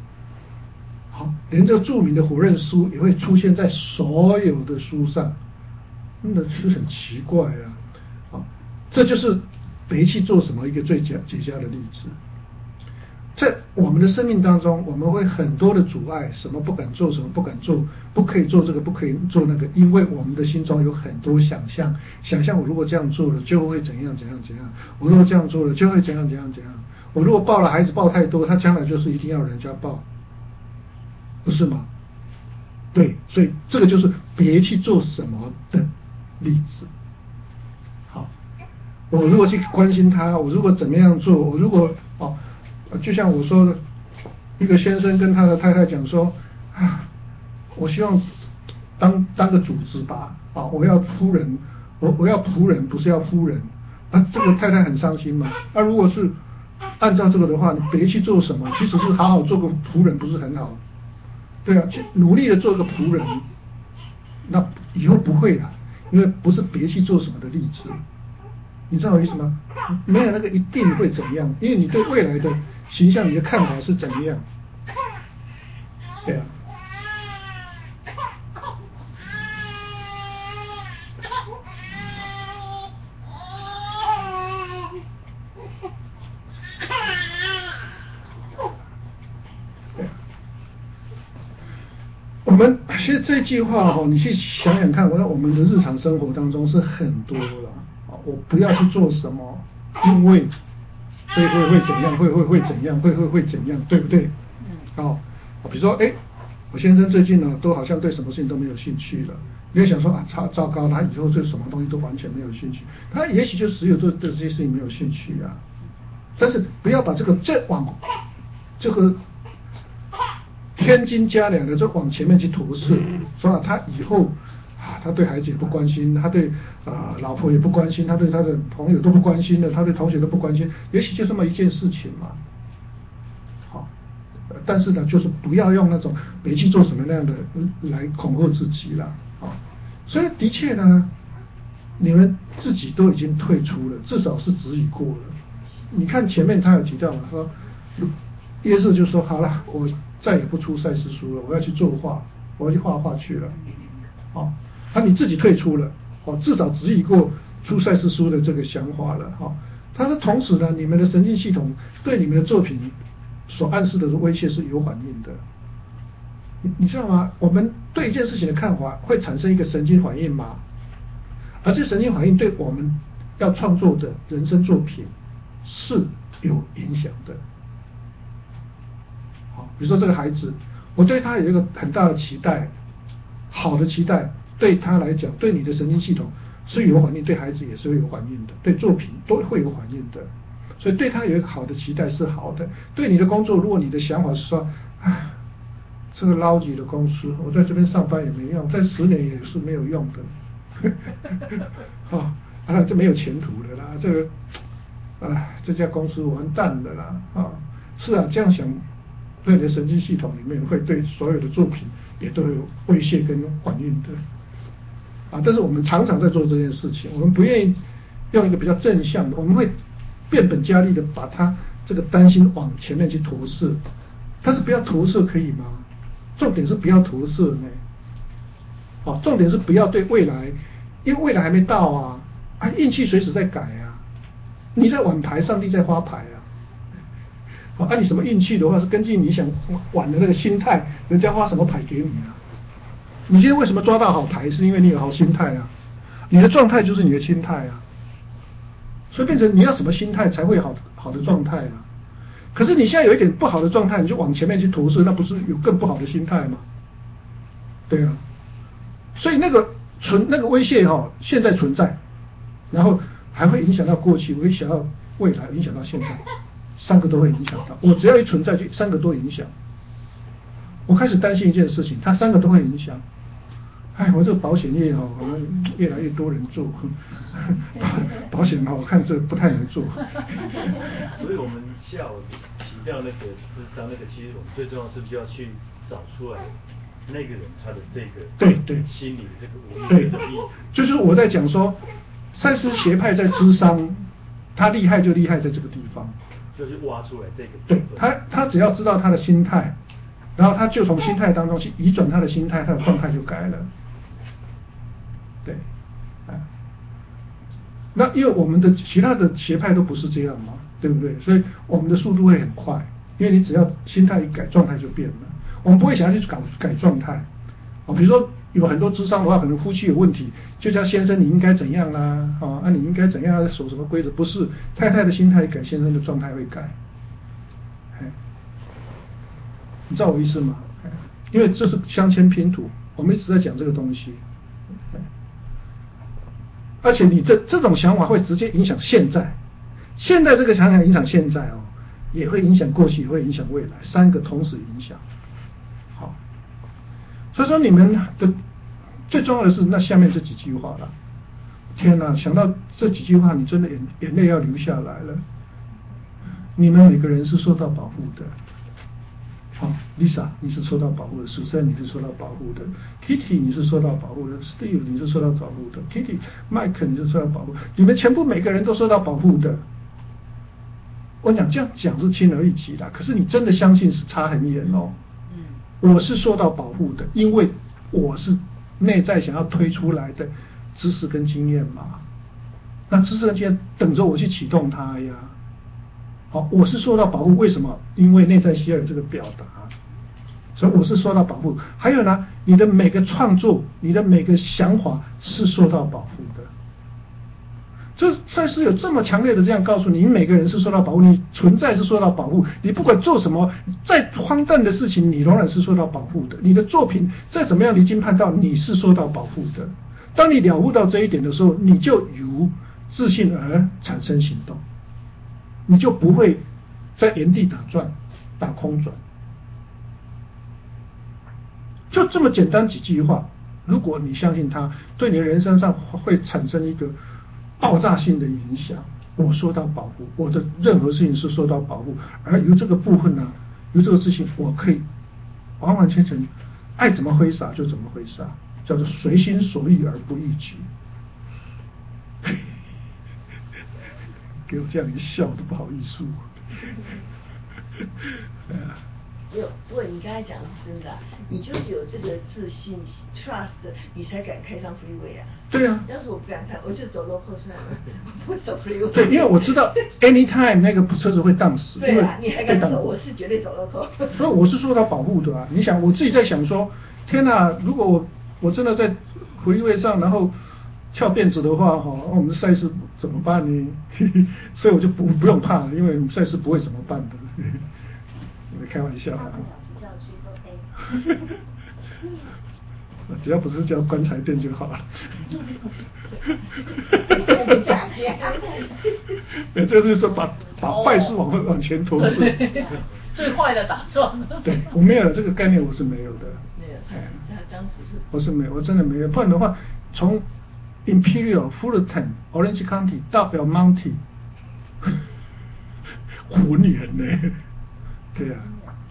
连这个著名的火刃书也会出现在所有的书上，真的是很奇怪啊！这就是别去做什么一个最绝佳的例子。在我们的生命当中，我们会很多的阻碍，什么不敢做，什么不敢做，不可以做这个，不可以做那个，因为我们的心中有很多想象我如果这样做了就会怎样怎样怎样，我如果这样做了就会怎样怎样怎样，我如果抱了孩子抱太多，他将来就是一定要人家抱，不是吗？对，所以这个就是别去做什么的例子。好，我如果去关心他，我如果怎么样做，我如果就像我说的，一个先生跟他的太太讲说，我希望当个主子吧，我要夫人，我要仆人，不是要夫人。这个太太很伤心嘛。如果是按照这个的话，你别去做什么，其实是好好做个仆人，不是很好？对啊，去努力的做个仆人，那以后不会啦，因为不是别去做什么的例子。你知道我意思吗？没有那个一定会怎样，因为你对未来的形象，你的看法是怎么样？对啊。我们其实这句话你去想想看，我们的日常生活当中是很多了。我不要去做什么，因为会怎样，会怎样，会怎样，对不对？比如说我先生最近呢都好像对什么事情都没有兴趣了，你会想说糟糕，他以后对什么东西都完全没有兴趣，他也许就只有对这些事情没有兴趣啊。 但是不要把这个往这个天斤加两的就往前面去投射，说他以后他对孩子也不关心，他对老婆也不关心，他对他的朋友都不关心的，他对同学都不关心，也许就这么一件事情嘛。好，但是呢，就是不要用那种别去做什么那样的来恐吓自己了啊。所以的确呢，你们自己都已经退出了，至少是质疑过了。你看前面他有提到嘛，说耶稣就说好了，我再也不出赛斯书了，我要去作画，我要去画画去了。好，你自己退出了，至少质疑过出赛斯书的这个想法了。他说同时呢，你们的神经系统对你们的作品所暗示的威胁是有反应的。你知道吗？我们对一件事情的看法会产生一个神经反应吗？而这神经反应对我们要创作的人生作品是有影响的。好，比如说这个孩子，我对他有一个很大的期待，好的期待，对他来讲，对你的神经系统是有反应，对孩子也是会有反应的，对作品都会有反应的。所以对他有一个好的期待是好的。对你的工作，如果你的想法是说，这个捞级的公司，我在这边上班也没用，在10年也是没有用的，这没有前途的啦，这个，这家公司完蛋了啦，是啊，这样想，对你的神经系统里面会对所有的作品也都有威胁跟反应的，但是我们常常在做这件事情，我们不愿意用一个比较正向的，我们会变本加厉的把它这个担心往前面去投射，但是不要投射可以吗？重点是不要投射呢，重点是不要对未来，因为未来还没到啊，运气随时在改啊，你在玩牌，上帝在发牌啊，你什么运气的话是根据你想玩的那个心态，人家发什么牌给你啊？你今天为什么抓到好牌，是因为你有好心态啊，你的状态就是你的心态啊，所以变成你要什么心态才会好的状态啊？可是你现在有一点不好的状态，你就往前面去投射，那不是有更不好的心态吗？对啊，所以那个威胁现在存在，然后还会影响到过去，会影响到未来，影响到现在，3个都会影响到。我只要一存在，就3个都影响。我开始担心一件事情，它3个都会影响。我这个保险业我们越来越多人做，保险我看这不太能做。 所以我们下午提到那个智商那个，其实我们最重要是不是要去找出来那个人他的这个对心理这个无意的意义。 就是我在讲说，赛斯学派在智商，他厉害就厉害在这个地方， 就是挖出来这个。 对他只要知道他的心态，然后他就从心态当中去移转他的心态，他的状态就改了。对，那因为我们的其他的学派都不是这样嘛，对不对？所以我们的速度会很快，因为你只要心态一改，状态就变了。我们不会想要去改状态，比如说有很多智商的话，可能夫妻有问题，就叫先生你应该怎样啦，你应该怎样守什么规则？不是，太太的心态改，先生的状态会改。你知道我意思吗？因为这是镶嵌拼图，我们一直在讲这个东西。而且你这种想法会直接影响现在这个想法影响现在也会影响过去，也会影响未来，3个同时影响。好，所以说你们的最重要的是那下面这几句话了。天哪，想到这几句话，你真的眼泪要流下来了。你们每个人是受到保护的。Lisa 你是受到保护的， Susan 你是受到保护的， Kitty 你是受到保护的， Steve 你是受到保护的， Kitty Mike 你是受到保护，你们全部每个人都受到保护的。我讲这样讲是轻而易举啦，可是你真的相信是差很远哦。我是受到保护的，因为我是内在想要推出来的知识跟经验嘛，那知识跟经验等着我去启动它呀。我是受到保护，为什么？因为内在需要有这个表达，所以我是受到保护。还有呢，你的每个创作，你的每个想法是受到保护的。这赛斯有这么强烈的这样告诉你，你每个人是受到保护，你存在是受到保护，你不管做什么，再荒诞的事情，你仍然是受到保护的。你的作品再怎么样离经叛道，你是受到保护的。当你了悟到这一点的时候，你就由自信而产生行动。 你就不会在原地打空转。就这么简单几句话，如果你相信它，对你的人生上会产生一个爆炸性的影响。我受到保护，我的任何事情是受到保护，而由这个部分呢，由这个事情，我可以完完全全爱怎么挥洒就怎么挥洒，叫做随心所欲而不逾矩。给我这样一笑都不好意思。 没有，不过你刚才讲的是真的，你就是有这个自信 trust， 你才敢开上 freeway 啊。 对啊。 要是我不敢开，我就走local算了，不走 freeway。 对，因为我知道 anytime 那个车子会荡死。 对啊，你还敢走？我是绝对走local。 所以我是受到保护的啊！你想，我自己在想说，天哪，如果我真的在 freeway 上，然后翘辫子的话，我们的赛事怎么办呢？所以我就不用怕了，因为赛事不会怎么办的。开玩笑啊！只要不是叫棺材店就好了。这就是说把坏事往前投射。 最坏的打算。 对，我没有这个概念，我是没有的。 没有，当时是。 我是没有，我真的没有。不然的话，从 Imperial、Fullerton、Orange County 到 Belmonte， 混元呢。对啊，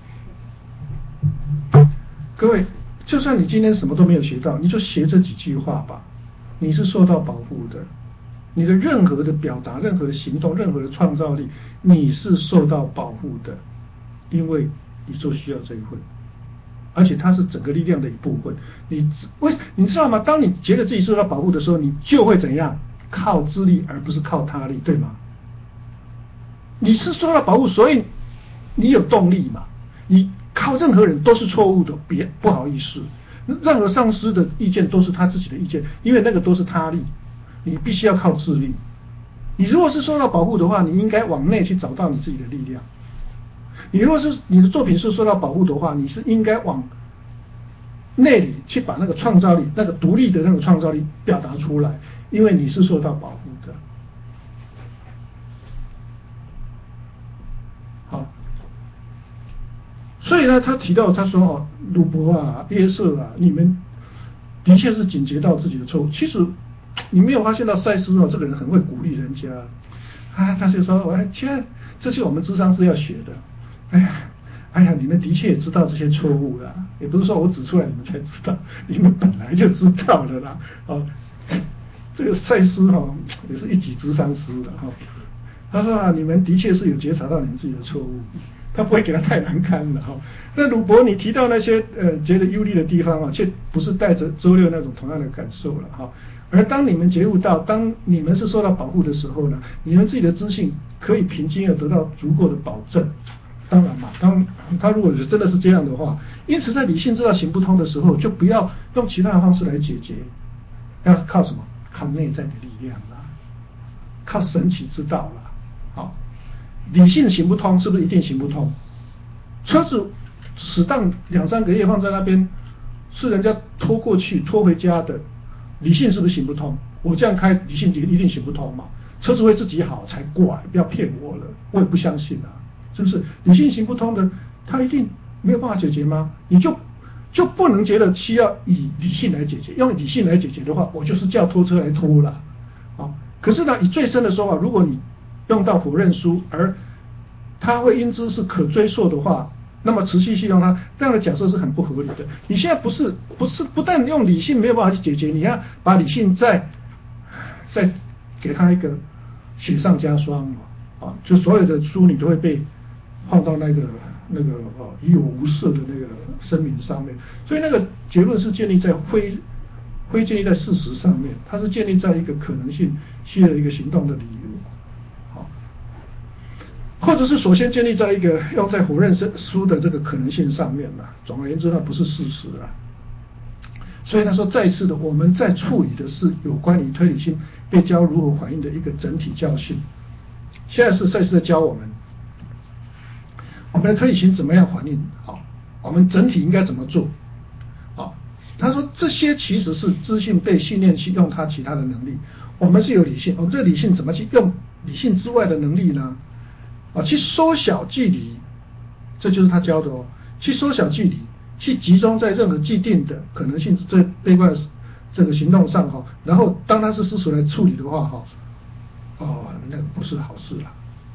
各位，就算你今天什么都没有学到，你就学这几句话吧。你是受到保护的，你的任何的表达、任何的行动、任何的创造力，你是受到保护的，因为宇宙需要这一份，而且它是整个力量的一部分。你知道吗？当你觉得自己受到保护的时候，你就会怎样？靠自力，而不是靠他力，对吗？你是受到保护，所以你有动力嘛？你靠任何人都是错误的，不好意思，任何上司的意见都是他自己的意见，因为那个都是他力，你必须要靠自力。你如果是受到保护的话，你应该往内去找到你自己的力量。你如果是你的作品是受到保护的话，你是应该往内里去把那个创造力、那个独立的那个创造力表达出来，因为你是受到保护的。好，所以呢，他提到他说鲁伯啊、约瑟啊，你们的确是警觉到自己的错误。其实你没有发现到赛斯这个人很会鼓励人家啊，他就说：“亲爱，这是我们諮商师要学的。哎呀，你们的确也知道这些错误啦，也不是说我指出来你们才知道，你们本来就知道的啦。这个赛斯也是一级諮商师的他说你们的确是有觉察到你们自己的错误，他不会给他太难堪的那鲁伯你提到那些觉得忧虑的地方却不是带着周六那种同样的感受了而当你们觉悟到，当你们是受到保护的时候呢，你们自己的知性可以平静而得到足够的保证。当然嘛，当他如果真的是这样的话，因此在理性知道行不通的时候，就不要用其他的方式来解决，要靠什么？靠内在的力量啦，靠神奇之道啦。理性行不通，是不是一定行不通？车子死当2-3个月放在那边，是人家拖过去拖回家的，理性是不是行不通？我这样开，理性一定行不通嘛？车子会自己好才怪，不要骗我了，我也不相信啊。是不是理性行不通的，他一定没有办法解决吗？你就不能觉得需要以理性来解决，用理性来解决的话，我就是叫拖车来拖了可是呢，以最深的说法，如果你用到否认书，而它会因之是可追溯的话，那么持续性用它这样的假设是很不合理的。你现在不但用理性没有办法去解决，你要把理性再给它一个雪上加霜就所有的书你都会被放到那个以我无色的那个声明上面，所以那个结论是建立在非建立在事实上面，它是建立在一个可能性需要一个行动的理由，或者是首先建立在一个用在否认书的这个可能性上面嘛。总而言之，那不是事实啊。所以他说，再次的，我们在处理的是有关于推理性被教如何反应的一个整体教训。现在是赛斯在教我们的推理性怎么样反应我们整体应该怎么做他说这些其实是资讯被训练去用它其他的能力，我们是有理性，我们这个理性怎么去用理性之外的能力呢？ 去缩小距离，这就是他教的哦，去缩小距离，去集中在任何既定的可能性最悲观的这个行动上哈，然后当他是事实来处理的话哈，那个不是好事啦。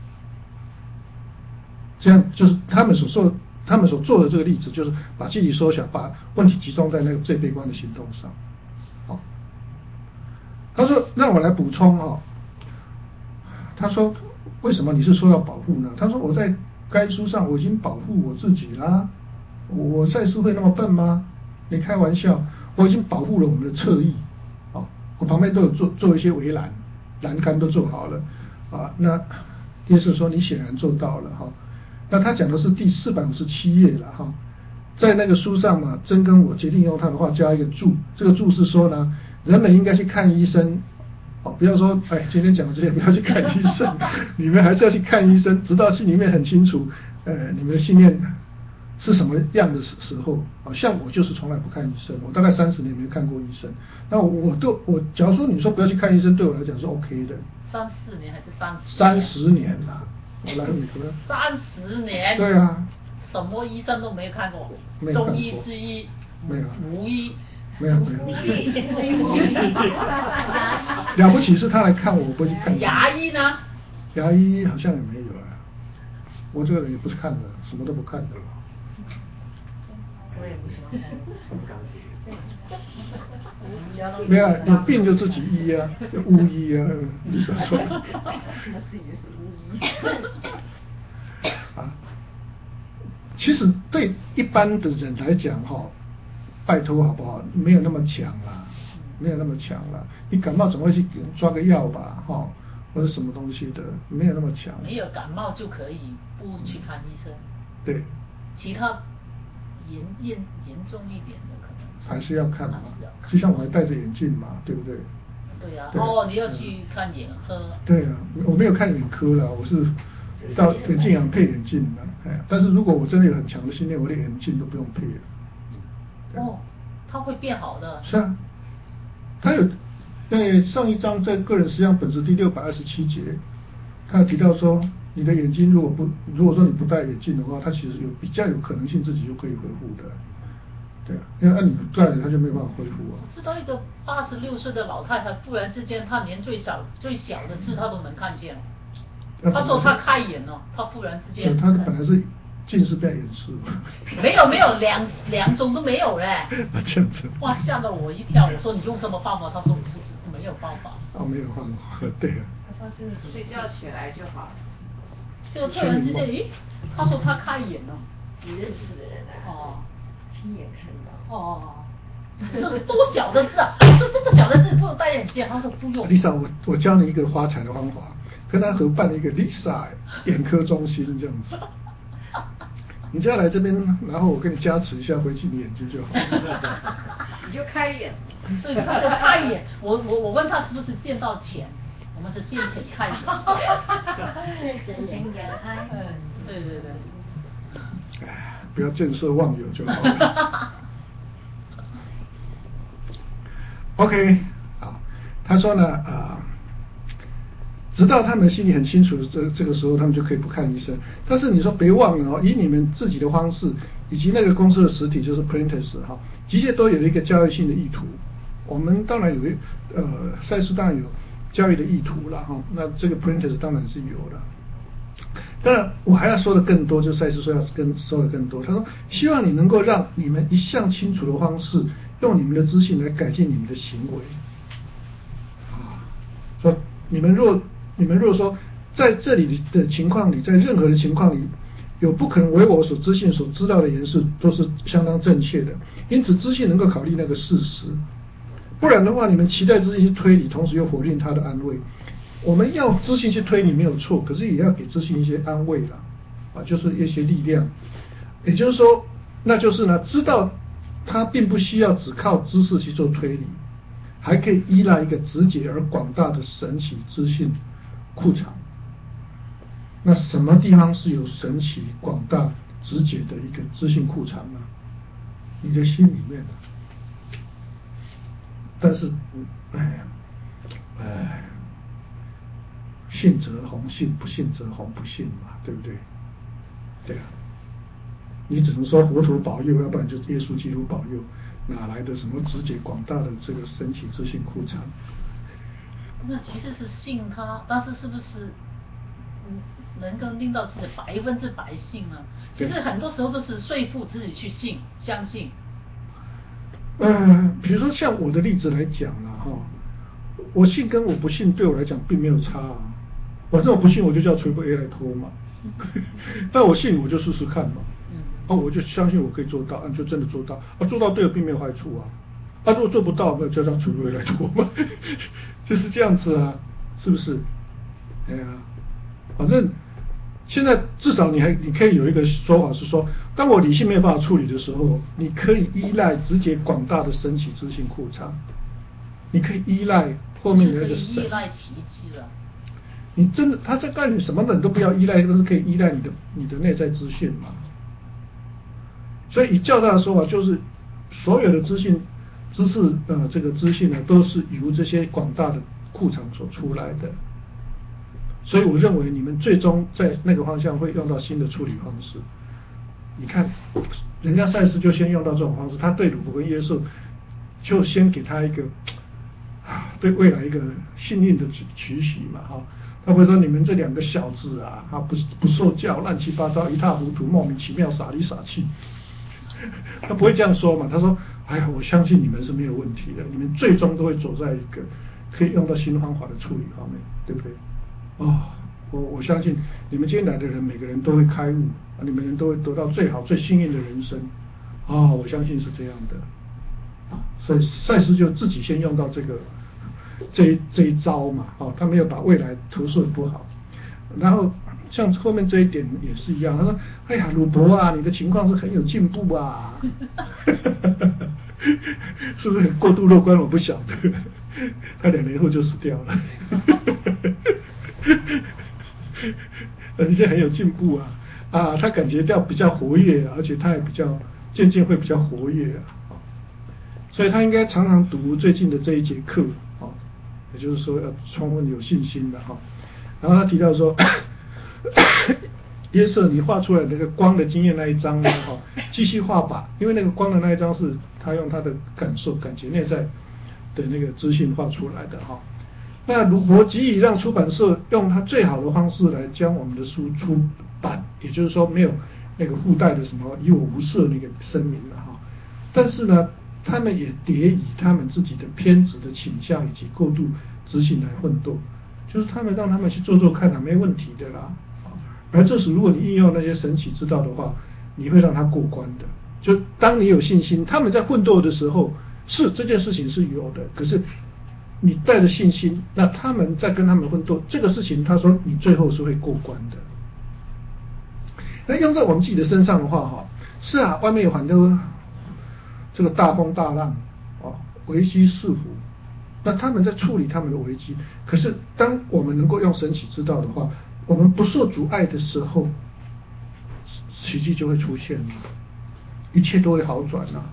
这样就是他们所做的这个例子，就是把距离缩小，把问题集中在那个最悲观的行动上。好，他说让我来补充哦，他说为什么你是说要保护呢？他说我在该书上我已经保护我自己啦，我赛斯会那么笨吗？你开玩笑，我已经保护了我们的侧翼，我旁边都有做一些围栏杆都做好了那耶稣说你显然做到了哈。那他讲的是第457页了哈，在那个书上嘛，真跟我决定用他的话加一个注，这个注是说呢，人们应该去看医生，不要说今天讲的这些不要去看医生，你们还是要去看医生，直到心里面很清楚，你们的信念是什么样的时候像我就是从来不看医生，我大概30年没看过医生。那我假如说你说不要去看医生，对我来讲是 OK 的。 34年还是 30年啦，我来美国 30年。对啊， 什么医生都没有看过， 没有看过中医、西医、 没有， 无医。 没有。了不起是他来看我，我不去看。 牙医呢？ 牙医好像也没有我这个人也不是看的，什么都不看的了。 我也不喜欢看。 没有，有病就自己医啊，就巫医啊，你说说。 自己是巫医。 其实对一般的人来讲拜托好不好，没有那么强啦，没有那么强啦。你感冒总会去抓个药吧或者什么东西的，没有那么强。 没有感冒就可以不去看医生。 对。 其他严重一点的可能还是要看嘛，就像我还戴着眼镜嘛，对不对？ 对啊。你要去看眼科。对啊， 我没有看眼科啦，我是到眼镜行配眼镜的。但是如果我真的有很强的信念，我连眼镜都不用配了。 它会变好的。 是啊，他有在上一章在个人实相本质第627节，他有提到说，你的眼睛如果说你不戴眼镜的话，它其实比较有可能性自己就可以恢复的。对啊，因为你不戴了，它就没有办法恢复啊。 知道一个86岁的老太太，忽然之间她连最小的字她都能看见了。她说她开眼了，她忽然之间。 她本来是近视变远视。 没有两种都没有嘞。 这样子。 哇，吓到我一跳！我说你用什么方法？她说我不知没有办法。 没有办法，对啊。 他说睡觉起来就好了。 就突然之间，他说他开眼了。 你认识的人亲眼看到。 这多小的字啊！这么小的字不用戴眼镜，他说不用。 Lisa， 我教你一个发财的方法，跟他合办了一个 Lisa 眼科中心这样子。你就要来这边，然后我给你加持一下，回去你眼睛就好。 你就开眼。 对，他就开眼。我问他是不是见到钱，我们是见钱开眼。 钱眼开。 对。 不要见色忘友就好了。OK， 好，他说呢直到他们心里很清楚这个时候，他们就可以不看医生。但是你说别忘了以你们自己的方式，以及那个公司的实体就是 Printers 机械都有一个教育性的意图。我们当然有赛斯当然有教育的意图了那这个 Printers 当然是有了。当然我还要说的更多，就是赛斯说要说的更多。他说希望你能够让你们一向清楚的方式，用你们的资讯来改进你们的行为说你们若说在这里的情况里，在任何的情况里有不可能为我所知信所知道的言事都是相当正确的，因此知信能够考虑那个事实，不然的话你们期待知信去推理，同时又否定他的安慰。我们要知信去推理没有错，可是也要给知信一些安慰啦就是一些力量。也就是说，那就是呢，知道他并不需要只靠知识去做推理，还可以依赖一个直接而广大的神奇知信库藏。那什么地方是有神奇广大直接的一个知信库藏呢？你的心里面。但是心信则红，信不信则红不信嘛，对不对？对啊，你只能说佛陀保佑，要不然就耶稣基督保佑，哪来的什么直解广大的这个神奇自信库藏？ 那其实是信他，但是是不是能够令到自己100%信呢？其实很多时候都是说服自己去信、相信。 比如说像我的例子来讲啦，哈，我信跟我不信对我来讲并没有差啊。反正我不信，我就叫垂波 A 来拖嘛。但我信，我就试试看嘛。我就相信我可以做到，就真的做到。做到对了，并没有坏处啊。如果做不到，那就叫垂波 A 来拖嘛。就是这样子啊，是不是？哎呀，反正现在至少你可以有一个说法是说，当我理性没有办法处理的时候，你可以依赖直接广大的神奇自信库藏，你可以依赖后面的那个神， 依赖奇迹了。 你真的，他在告诉你什么人都不要依赖，都是可以依赖你的内在资讯嘛。所以以较大的说法，就是所有的知识这个资讯呢，都是由这些广大的库藏所出来的。所以我认为你们最终在那个方向会用到新的处理方式。你看，人家赛斯就先用到这种方式，他对鲁伯跟耶稣就先给他一个对未来一个幸运的期许嘛，哈。他不会说你们这2个小子啊，不受教，乱七八糟，一塌糊涂，莫名其妙，傻里傻气。他不会这样说嘛？他说：“哎呀，我相信你们是没有问题的，你们最终都会走在一个可以用到新方法的处理方面，对不对？”我相信你们今天来的人，每个人都会开悟，你们都会得到最好、最幸运的人生。我相信是这样的。所以赛斯就自己先用到这一招嘛，他没有把未来投射不好。然后像后面这一点也是一样，他说：“哎呀，鲁伯啊，你的情况是很有进步啊。”是不是很过度乐观？我不晓得。他2年后就死掉了。人家很有进步啊，他感觉到比较活跃，而且他也渐渐会比较活跃所以他应该常常读最近的这一节课也就是说要充分有信心的然后他提到说，耶稣你画出来那个光的经验那一章呢继续画吧，因为那个光的那一章是他用他的感受、感觉、内在的那个资讯画出来的那鲁伯急于让出版社用他最好的方式来将我们的书出版，也就是说没有那个附带的什么以我无色那个声明了但是呢，他们也迭以他们自己的偏执的倾向以及过度执行来奋斗，就是让他们去做看没问题的啦。而这时如果你应用那些神奇之道的话，你会让他过关的。就当你有信心，他们在奋斗的时候，是这件事情是有的，可是你带着信心，那他们在跟他们奋斗这个事情，他说你最后是会过关的。那用在我们自己的身上的话是啊，外面有很多这个大风大浪危机四伏，那他们在处理他们的危机，可是当我们能够用神奇之道的话，我们不受阻碍的时候，奇迹就会出现了，一切都会好转了。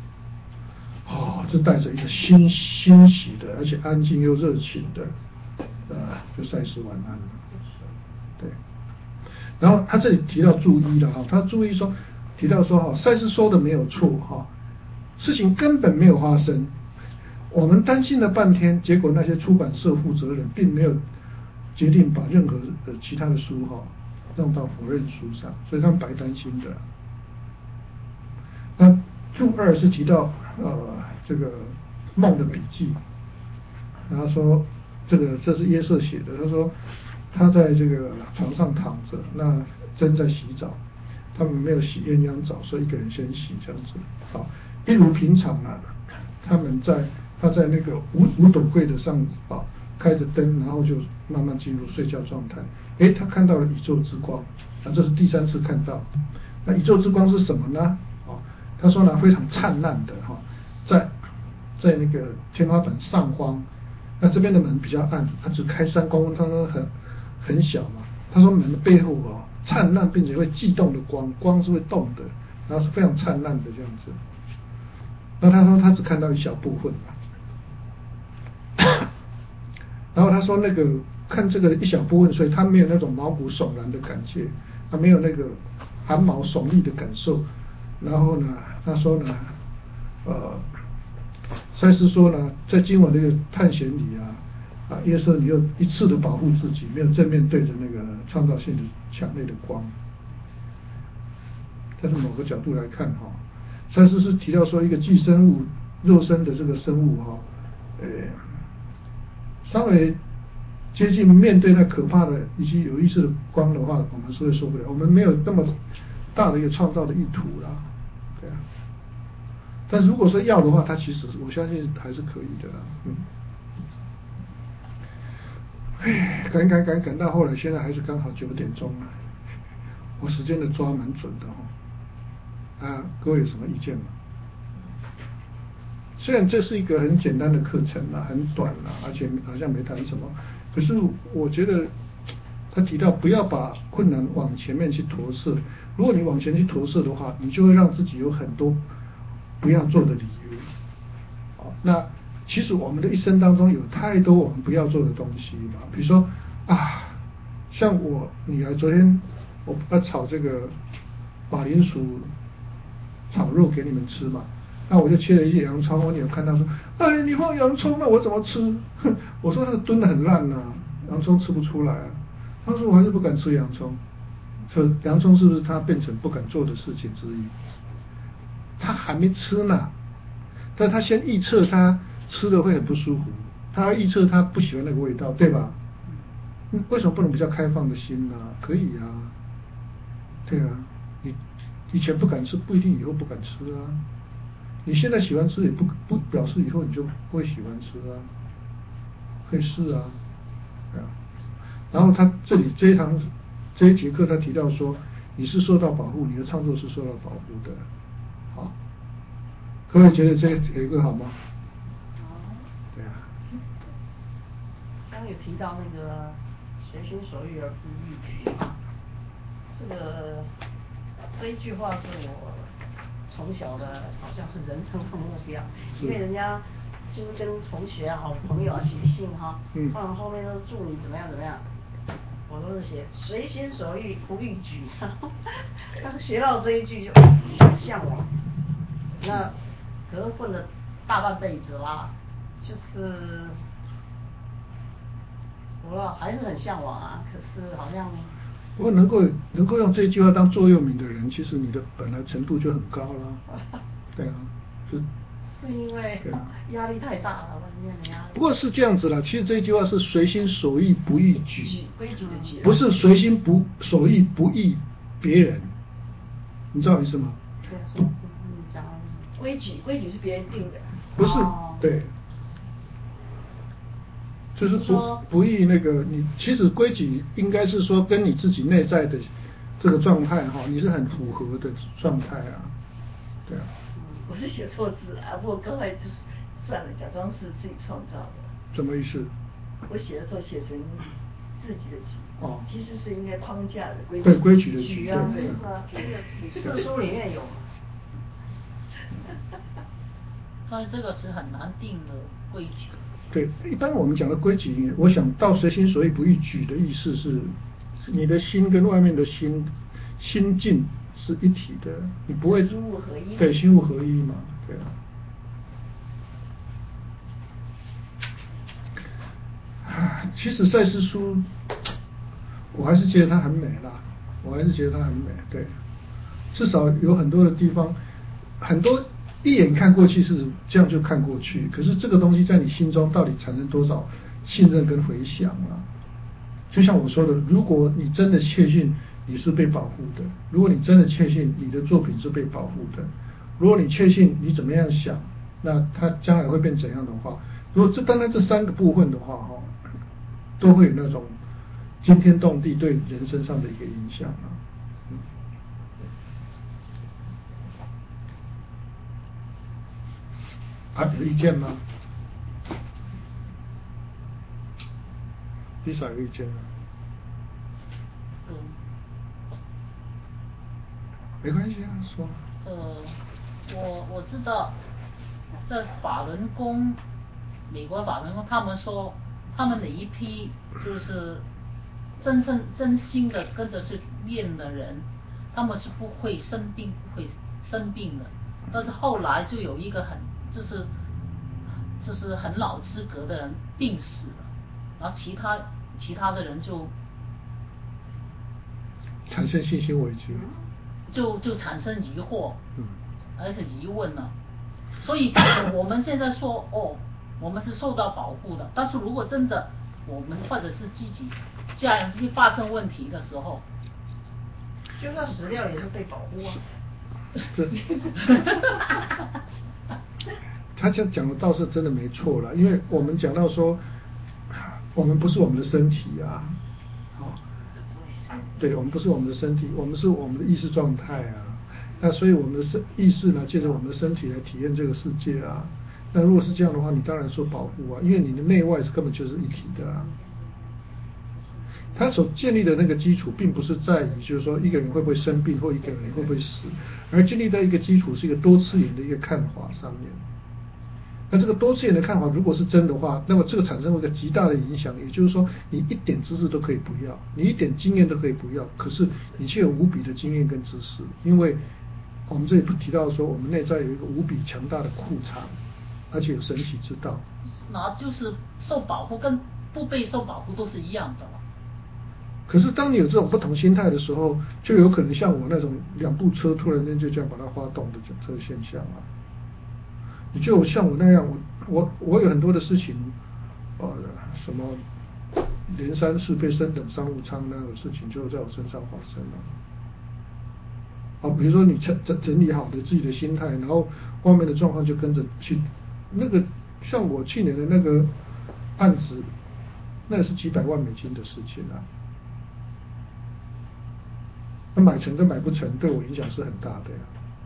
就带着一个欣喜的，而且安静又热情的，就赛斯晚安了。对，然后他这里提到注意了他提到说赛斯说的没有错事情根本没有发生，我们担心了半天，结果那些出版社负责人并没有决定把任何其他的书让到否认书上，所以他们白担心的。那注2是提到这个梦的笔记，然后说这是耶瑟写的，他说他在这个床上躺着，那正在洗澡，他们没有洗鸳鸯澡，所以一个人先洗这样子。一如平常他在那个五斗柜的上开着灯，然后就慢慢进入睡觉状态。他看到了宇宙之光，这是第3次看到。那宇宙之光是什么呢？他说呢，非常灿烂的在那个天花板上方，那这边的门比较暗，它只开3公分，它很小嘛。他说门的背后灿烂并且会悸动的光是会动的，然后是非常灿烂的这样子。那他说他只看到一小部分然后他说那个看这个一小部分，所以他没有那种毛骨悚然的感觉，他没有那个汗毛耸立的感受。然后呢，他说呢，赛斯说呢，在经文这个探险里耶稣你又一次的保护自己，没有正面对着那个创造性的强烈的光。但是某个角度来看赛斯是提到说，一个寄生物肉身的这个生物稍微接近面对那可怕的以及有意识的光的话，我们是会受不了。我们没有那么大的一个创造的意图啦，对啊。但如果说要的话，它其实我相信还是可以的啦。赶到后来，现在还是刚好9点钟了，我时间的抓蛮准的各位有什么意见吗？虽然这是一个很简单的课程啦，很短啦，而且好像没谈什么，可是我觉得他提到不要把困难往前面去投射，如果你往前去投射的话，你就会让自己有很多不要做的理由。那其实我们的一生当中有太多我们不要做的东西嘛，比如说像我女儿昨天我要炒这个马铃薯炒肉给你们吃嘛，那我就切了一些洋葱，我女儿看到说，哎，你放洋葱，那我怎么吃？我说那个炖得很烂洋葱吃不出来她说我还是不敢吃洋葱。说洋葱是不是她变成不敢做的事情之一？她还没吃呢，但她先预测她吃的会很不舒服，她要预测她不喜欢那个味道，对吧？为什么不能比较开放的心呢？可以对啊，你以前不敢吃，不一定以后不敢吃你现在喜欢吃，也不表示以后你就不会喜欢吃会是对啊。然后他这里这一节课他提到说，你是受到保护，你的创作是受到保护的。好，各位觉得这一个好吗？对啊。 刚有提到那个随心所欲而不逾矩这一句话是我从小的好像是人生的目标，因为人家就是跟同学好朋友写信放后面都祝你怎么样怎么样，我都是写随心所欲不逾矩。刚学到这一句就很向往，那可是混了大半辈子啦，就是我还是很向往可是好像不过能够用这句话当座右铭的人，其实你的本来程度就很高了。对啊，是因为压力太大了，外面的压力。 不过是这样子啦，其实这句话是随心所欲不逾矩， 规矩的矩， 不是随心所欲不依别人，你知道我意思吗？ 对，讲规矩是别人定的， 不是对。就是不依那个你，其实规矩应该是说跟你自己内在的这个状态你是很符合的状态对啊。 我是写错字不过刚才就是算了，假装是自己创造的。 什么意思？ 我写的时候写成自己的矩其实是应该框架的规矩。 对，规矩的矩对这个书里面有。 所以这个是很难定的规矩。 对，一般我们讲的规矩，我想到随心所欲不逾矩的意思是，你的心跟外面的心境是一体的，你不会心物合一。 对，心物合一嘛，对其实赛斯书，我还是觉得它很美啦，对，至少有很多的地方，很多。一眼看过去是这样就看过去，可是这个东西在你心中到底产生多少信任跟回响就像我说的，如果你真的确信你是被保护的，如果你真的确信你的作品是被保护的，如果你确信你怎么样想，那它将来会变怎样的话，如果单单这3个部分的话都会有那种惊天动地对人身上的一个影响有意见吗？Lisa 有意见吗？没关系说。 我知道，在法轮功，美国法轮功，他们说他们的一批就是真心的跟着去练的人，他们是不会生病的。但是后来就有一个就是很老资格的人病死了，然后其他的人就产生信心危机， 就产生疑惑，而且疑问了。所以我们现在说我们是受到保护的，但是如果真的我们或者是自己这样一发生问题的时候， 就算死掉也是被保护啊。 他讲的倒是真的没错了，因为我们讲到说，我们不是我们的身体啊，对，我们不是我们的身体，我们是我们的意识状态啊。那所以我们的意识呢，借着我们的身体来体验这个世界啊。那如果是这样的话，你当然说保护啊，因为你的内外是根本就是一体的啊。他所建立的那个基础，并不是在于就是说一个人会不会生病或一个人会不会死，而建立在一个基础是一个多次元的一个看法上面。那这个多次元的看法如果是真的话，那么这个产生一个极大的影响，也就是说你一点知识都可以不要，你一点经验都可以不要，可是你却有无比的经验跟知识，因为我们这里不提到说我们内在有一个无比强大的库藏，而且有神奇之道。 那就是受保护跟不被受保护都是一样的了。 可是当你有这种不同心态的时候，就有可能像我那种2部车突然间就这样把它发动的这个现象啊。你就像我那样，我有很多的事情，什么连3、4被升等商务舱那种事情就在我身上发生了。比如说你整理好的自己的心态，然后外面的状况就跟着去。那个像我去年的那个案子，那是几百万美金的事情啊。那买成跟买不成对我影响是很大的呀。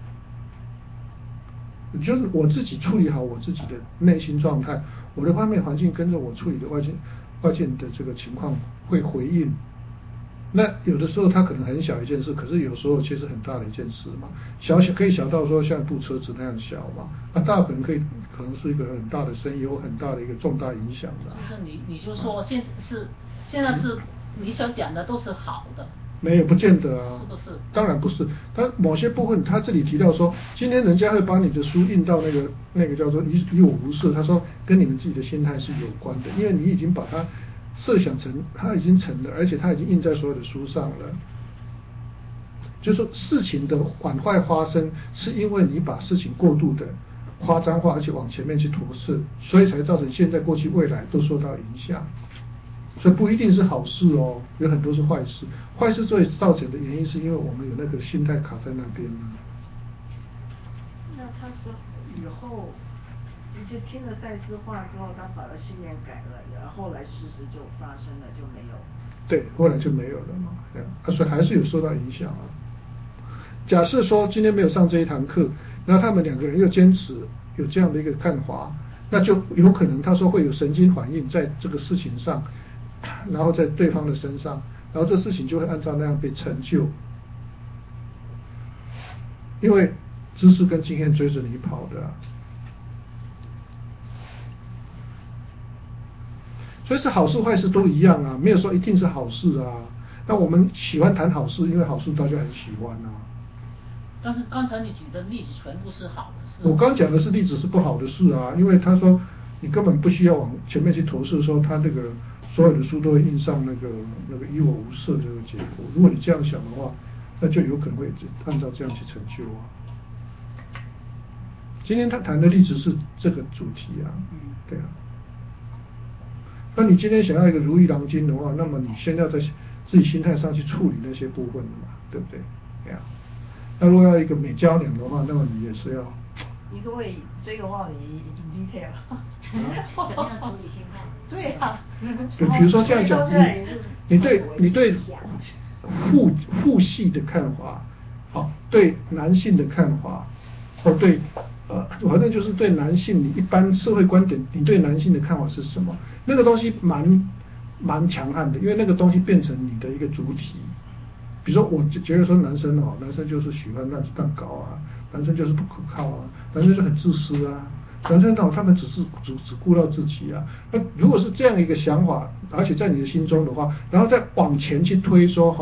就是我自己处理好我自己的内心状态，我的外面环境跟着我处理的外界的这个情况会回应。那有的时候它可能很小一件事，可是有时候其实很大的一件事嘛。可以小到说像部车子那样小嘛，那大可能是一个很大的生意，有很大的一个重大影响的。 就是你就说现在是你想讲的都是好的。 没有，不见得啊。 是不是？ 当然不是。他某些部分，他这里提到说，今天人家会把你的书印到那个叫做以我无事，他说跟你们自己的心态是有关的，因为你已经把它设想成它已经成了，而且它已经印在所有的书上了。就是说事情的缓坏发生，是因为你把事情过度的夸张化，而且往前面去投射，所以才造成现在、过去、未来都受到影响。所以不一定是好事哦，有很多是坏事。坏事最造成的原因是因为我们有那个心态卡在那边呢。 那他说以后就听了赛斯话之后，他把他信念改了，然后后来事实就发生了，就没有。 对，后来就没有了嘛。所以还是有受到影响啊。假设说今天没有上这一堂课，那他们2个人又坚持有这样的一个看法，那就有可能他说会有神经反应在这个事情上。然后在对方的身上，然后这事情就会按照那样被成就，因为知识跟经验追着你跑的啊。所以是好事坏事都一样啊，没有说一定是好事啊。那我们喜欢谈好事，因为好事大家很喜欢啊。 但是刚才你举的例子全部是好的事。 我刚讲的是例子是不好的事啊，因为他说你根本不需要往前面去投射，说他这个所有的书都会印上那个以我无色这个结果。如果你这样想的话，那就有可能会按照这样去成就啊。今天他谈的例子是这个主题啊，对啊。那你今天想要一个如意郎君的话，那么你先要在自己心态上去处理那些部分的嘛，对不对？对啊。那如果要一个美娇娘的话，那么你也是要。 你可不可以这个话你 detail？ 怎么样处理心态？ 对啊。 对，比如说这样讲，你对父系的看法，对男性的看法，或对反正就是对男性，你一般社会观点，你对男性的看法是什么？那个东西蛮强悍的，因为那个东西变成你的一个主体。比如说，我觉得说男生就是喜欢乱搞啊，男生就是不可靠啊，男生就很自私啊， 男生他们只顾到自己啊。那如果是这样一个想法，而且在你的心中的话，然后再往前去推说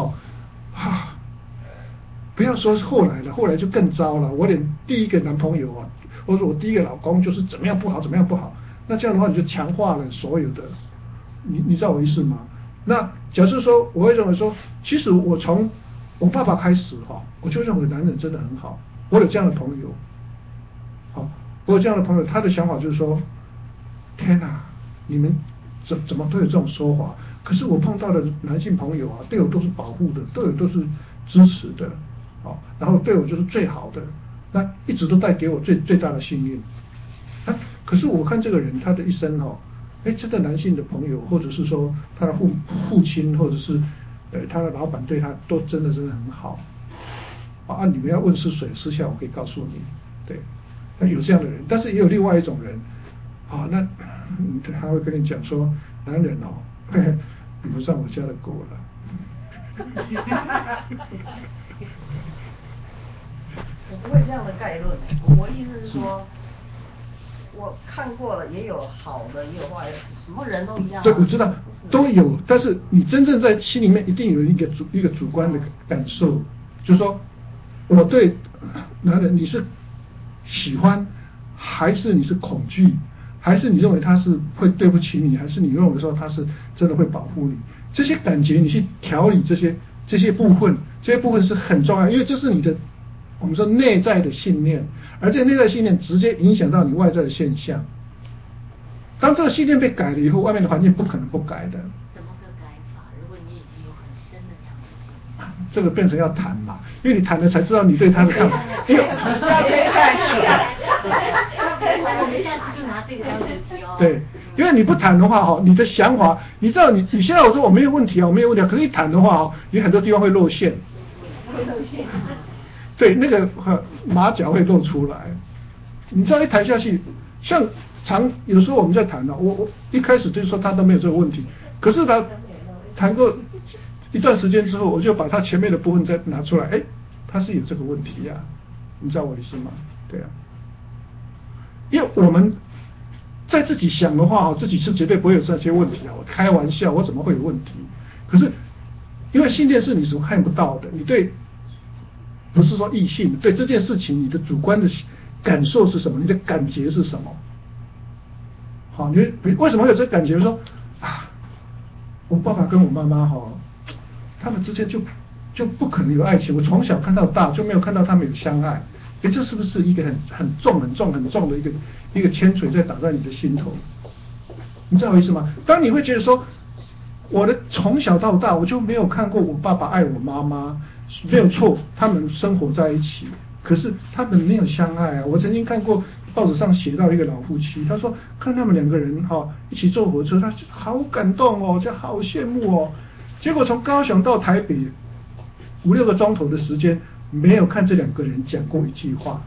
不要说是后来了，后来就更糟了。我连第一个男朋友啊，或者我第一个老公就是怎么样不好，怎么样不好。那这样的话，你就强化了所有的，你知道我意思吗？那假设说，我会认为说，其实我从我爸爸开始我就认为男人真的很好。我有这样的朋友，我有这样的朋友，他的想法就是说，天哪，你们怎么都有这种说法？可是我碰到的男性朋友对我都是保护的，对我都是支持的，然后对我就是最好的，那一直都带给我最大的幸运。可是我看这个人他的一生这个男性的朋友，或者是说他的父亲，或者是他的老板对他都真的很好。你们要问是谁，私下我可以告诉你。对，那有这样的人，但是也有另外一种人，那他会跟你讲说，男人比不上我家的狗了。 我不会这样的概论，我意思是说，我看过了，也有好的，也有坏的，什么人都一样。 对，我知道都有，但是你真正在心里面一定有一个主观的感受，就是说，我对男人你是喜欢，还是你是恐惧，还是你认为他是会对不起你，还是你认为说他是真的会保护你？这些感觉你去调理这些部分，这些部分是很重要，因为这是你的我们说内在的信念，而这内在信念直接影响到你外在的现象。当这个信念被改了以后，外面的环境不可能不改的。 怎么个改法？如果你已经有很深的这样的信念， 这个变成要谈嘛，因为你谈了才知道你对他的看法。 我们下次就拿这个当主题对，因为你不谈的话你的想法，你知道你现在我说我没有问题我没有问题可是一谈的话你很多地方会露馅。对，那个马脚会露出来。你知道一谈下去，像有时候我们在谈我一开始就是说他都没有这个问题，可是他谈过一段时间之后，我就把他前面的部分再拿出来，他是有这个问题呀，你知道我意思吗？对啊，因为我们在自己想的话自己是绝对不会有这些问题我开玩笑，我怎么会有问题？可是因为信念是你所看不到的，你对不是说异性对这件事情你的主观的感受是什么？你的感觉是什么？你为什么会有这个感觉？说我爸爸跟我妈妈他们之间就不可能有爱情。我从小看到大就没有看到他们有相爱。这是不是一个很重的一个铅锤在打在你的心头？你知道我意思吗？当你会觉得说，我的从小到大我就没有看过我爸爸爱我妈妈，没有错，他们生活在一起，可是他们没有相爱我曾经看过报纸上写到一个老夫妻，他说看他们两个人一起坐火车，他好感动就好羡慕结果从高雄到台北5-6个钟头的时间，没有看这两个人讲过一句话。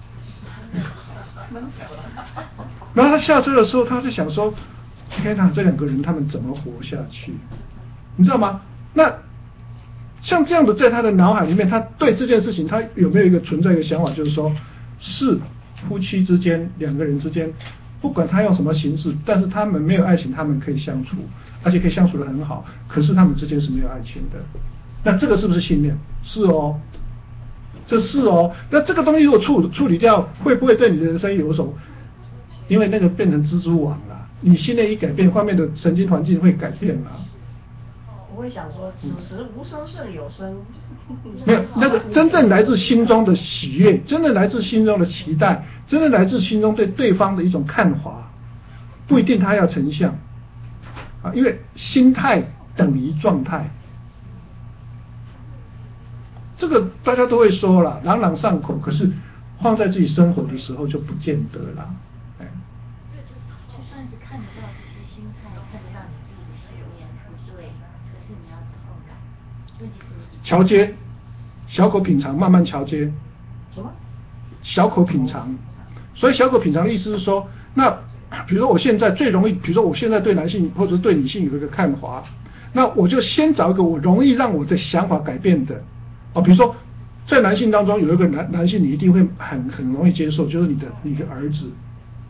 然后他下车的时候，他就想说：天哪，这两个人他们怎么活下去？你知道吗？那像这样的，在他的脑海里面，他对这件事情，他有没有一个存在一个想法，就是说，是夫妻之间两个人之间，不管他用什么形式，但是他们没有爱情，他们可以相处，而且可以相处得很好。可是他们之间是没有爱情的。那这个是不是信念？是这是那这个东西如果处理掉，会不会对你的人生有所？因为那个变成蜘蛛网了，你信念一改变，外面的神经环境会改变了。 我会想说，此时无声胜有声。 没有那个真正来自心中的喜悦，真正来自心中的期待，真正来自心中对对方的一种看法，不一定他要成像因为心态等于状态。这个大家都会说了，朗朗上口，可是放在自己生活的时候就不见得了。 就算是看得到这些心态，看得到你自己的信念不对，可是你要怎么改？问题是你桥接，小口品尝，慢慢桥接。 什么？ 小口品尝。所以小口品尝的意思是说，那比如说我现在最容易，比如说我现在对男性或者对女性有一个看法，那我就先找一个我容易让我的想法改变的。比如说在男性当中有一个男性你一定会很容易接受，就是你的儿子。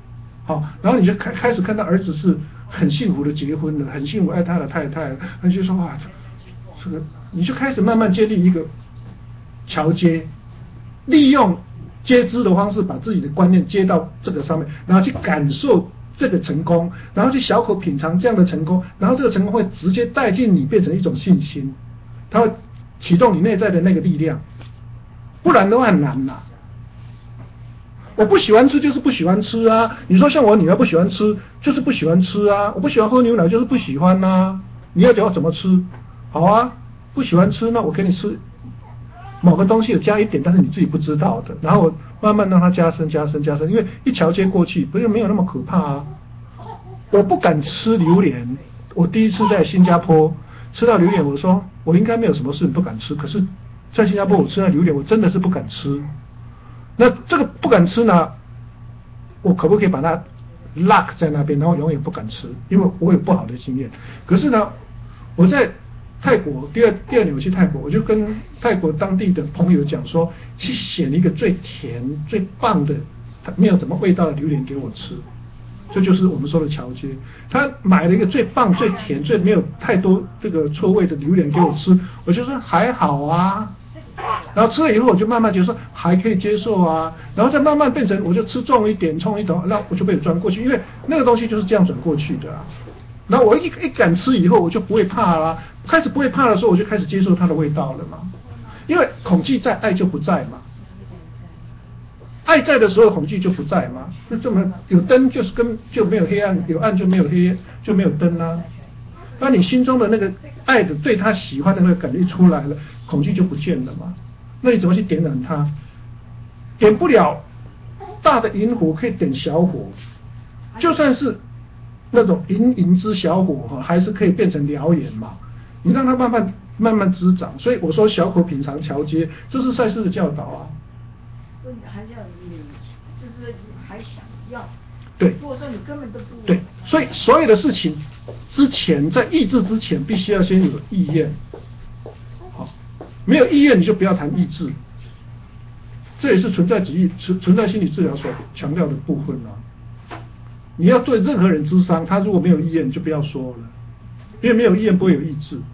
好，然后你就开始看到儿子是很幸福的结婚了，很幸福爱他的太太，那就说哇，这个你就开始慢慢建立一个桥接，利用接枝的方式把自己的观念接到这个上面，然后去感受这个成功，然后去小口品尝这样的成功，然后这个成功会直接带进你，变成一种信心，它会启动你内在的那个力量，不然的话很难呐。我不喜欢吃就是不喜欢吃啊，你说像我女儿不喜欢吃就是不喜欢吃啊，我不喜欢喝牛奶就是不喜欢啊，你要叫我怎么吃？好啊，不喜欢吃那我给你吃某个东西有加一点，但是你自己不知道的，然后我慢慢让它加深，因为一桥接过去，不是没有那么可怕啊。我不敢吃榴莲，我第一次在新加坡吃到榴莲，我说我应该没有什么事不敢吃，可是在新加坡我吃到榴莲，我真的是不敢吃。那这个不敢吃呢，我可不可以把它 lock 在那边，然后永远不敢吃？因为我有不好的经验。可是呢，我在泰国第二年我去泰国，我就跟泰国当地的朋友讲说，去选一个最甜最棒的没有什么味道的榴莲给我吃，这就是我们说的桥接。他买了一个最棒最甜最没有太多这个错味的榴莲给我吃，我就说还好啊，然后吃了以后我就慢慢觉得说还可以接受啊，然后再慢慢变成我就吃重一点，那我就被转过去，因为那个东西就是这样转过去的啊。然后我一敢吃以后，我就不会怕啦。开始不会怕的时候，我就开始接受它的味道了嘛。因为恐惧在，爱就不在嘛。爱在的时候，恐惧就不在嘛。那这么有灯就没有黑暗，有暗就没有灯啊。那你心中的那个爱的对他喜欢的那个感觉出来了，恐惧就不见了嘛。那你怎么去点燃它？点不了大的萤火，可以点小火，就算是那种银之小火还是可以变成燎原嘛。你让它慢慢滋长，所以我说小口品尝桥接，这是赛斯的教导啊。 问题还是要你，就是还想要。 对。 如果说你根本都不。 对，所以所有的事情之前，在意志之前，必须要先有意愿。好，没有意愿你就不要谈意志。这也是存在心理治疗所强调的部分啊。你要对任何人諮商，他如果没有意愿，你就不要说了，因为没有意愿不会有意志。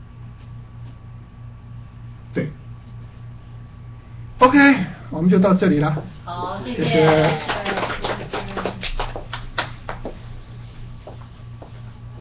对 ，OK， 我们就到这里了。 好，谢谢谢。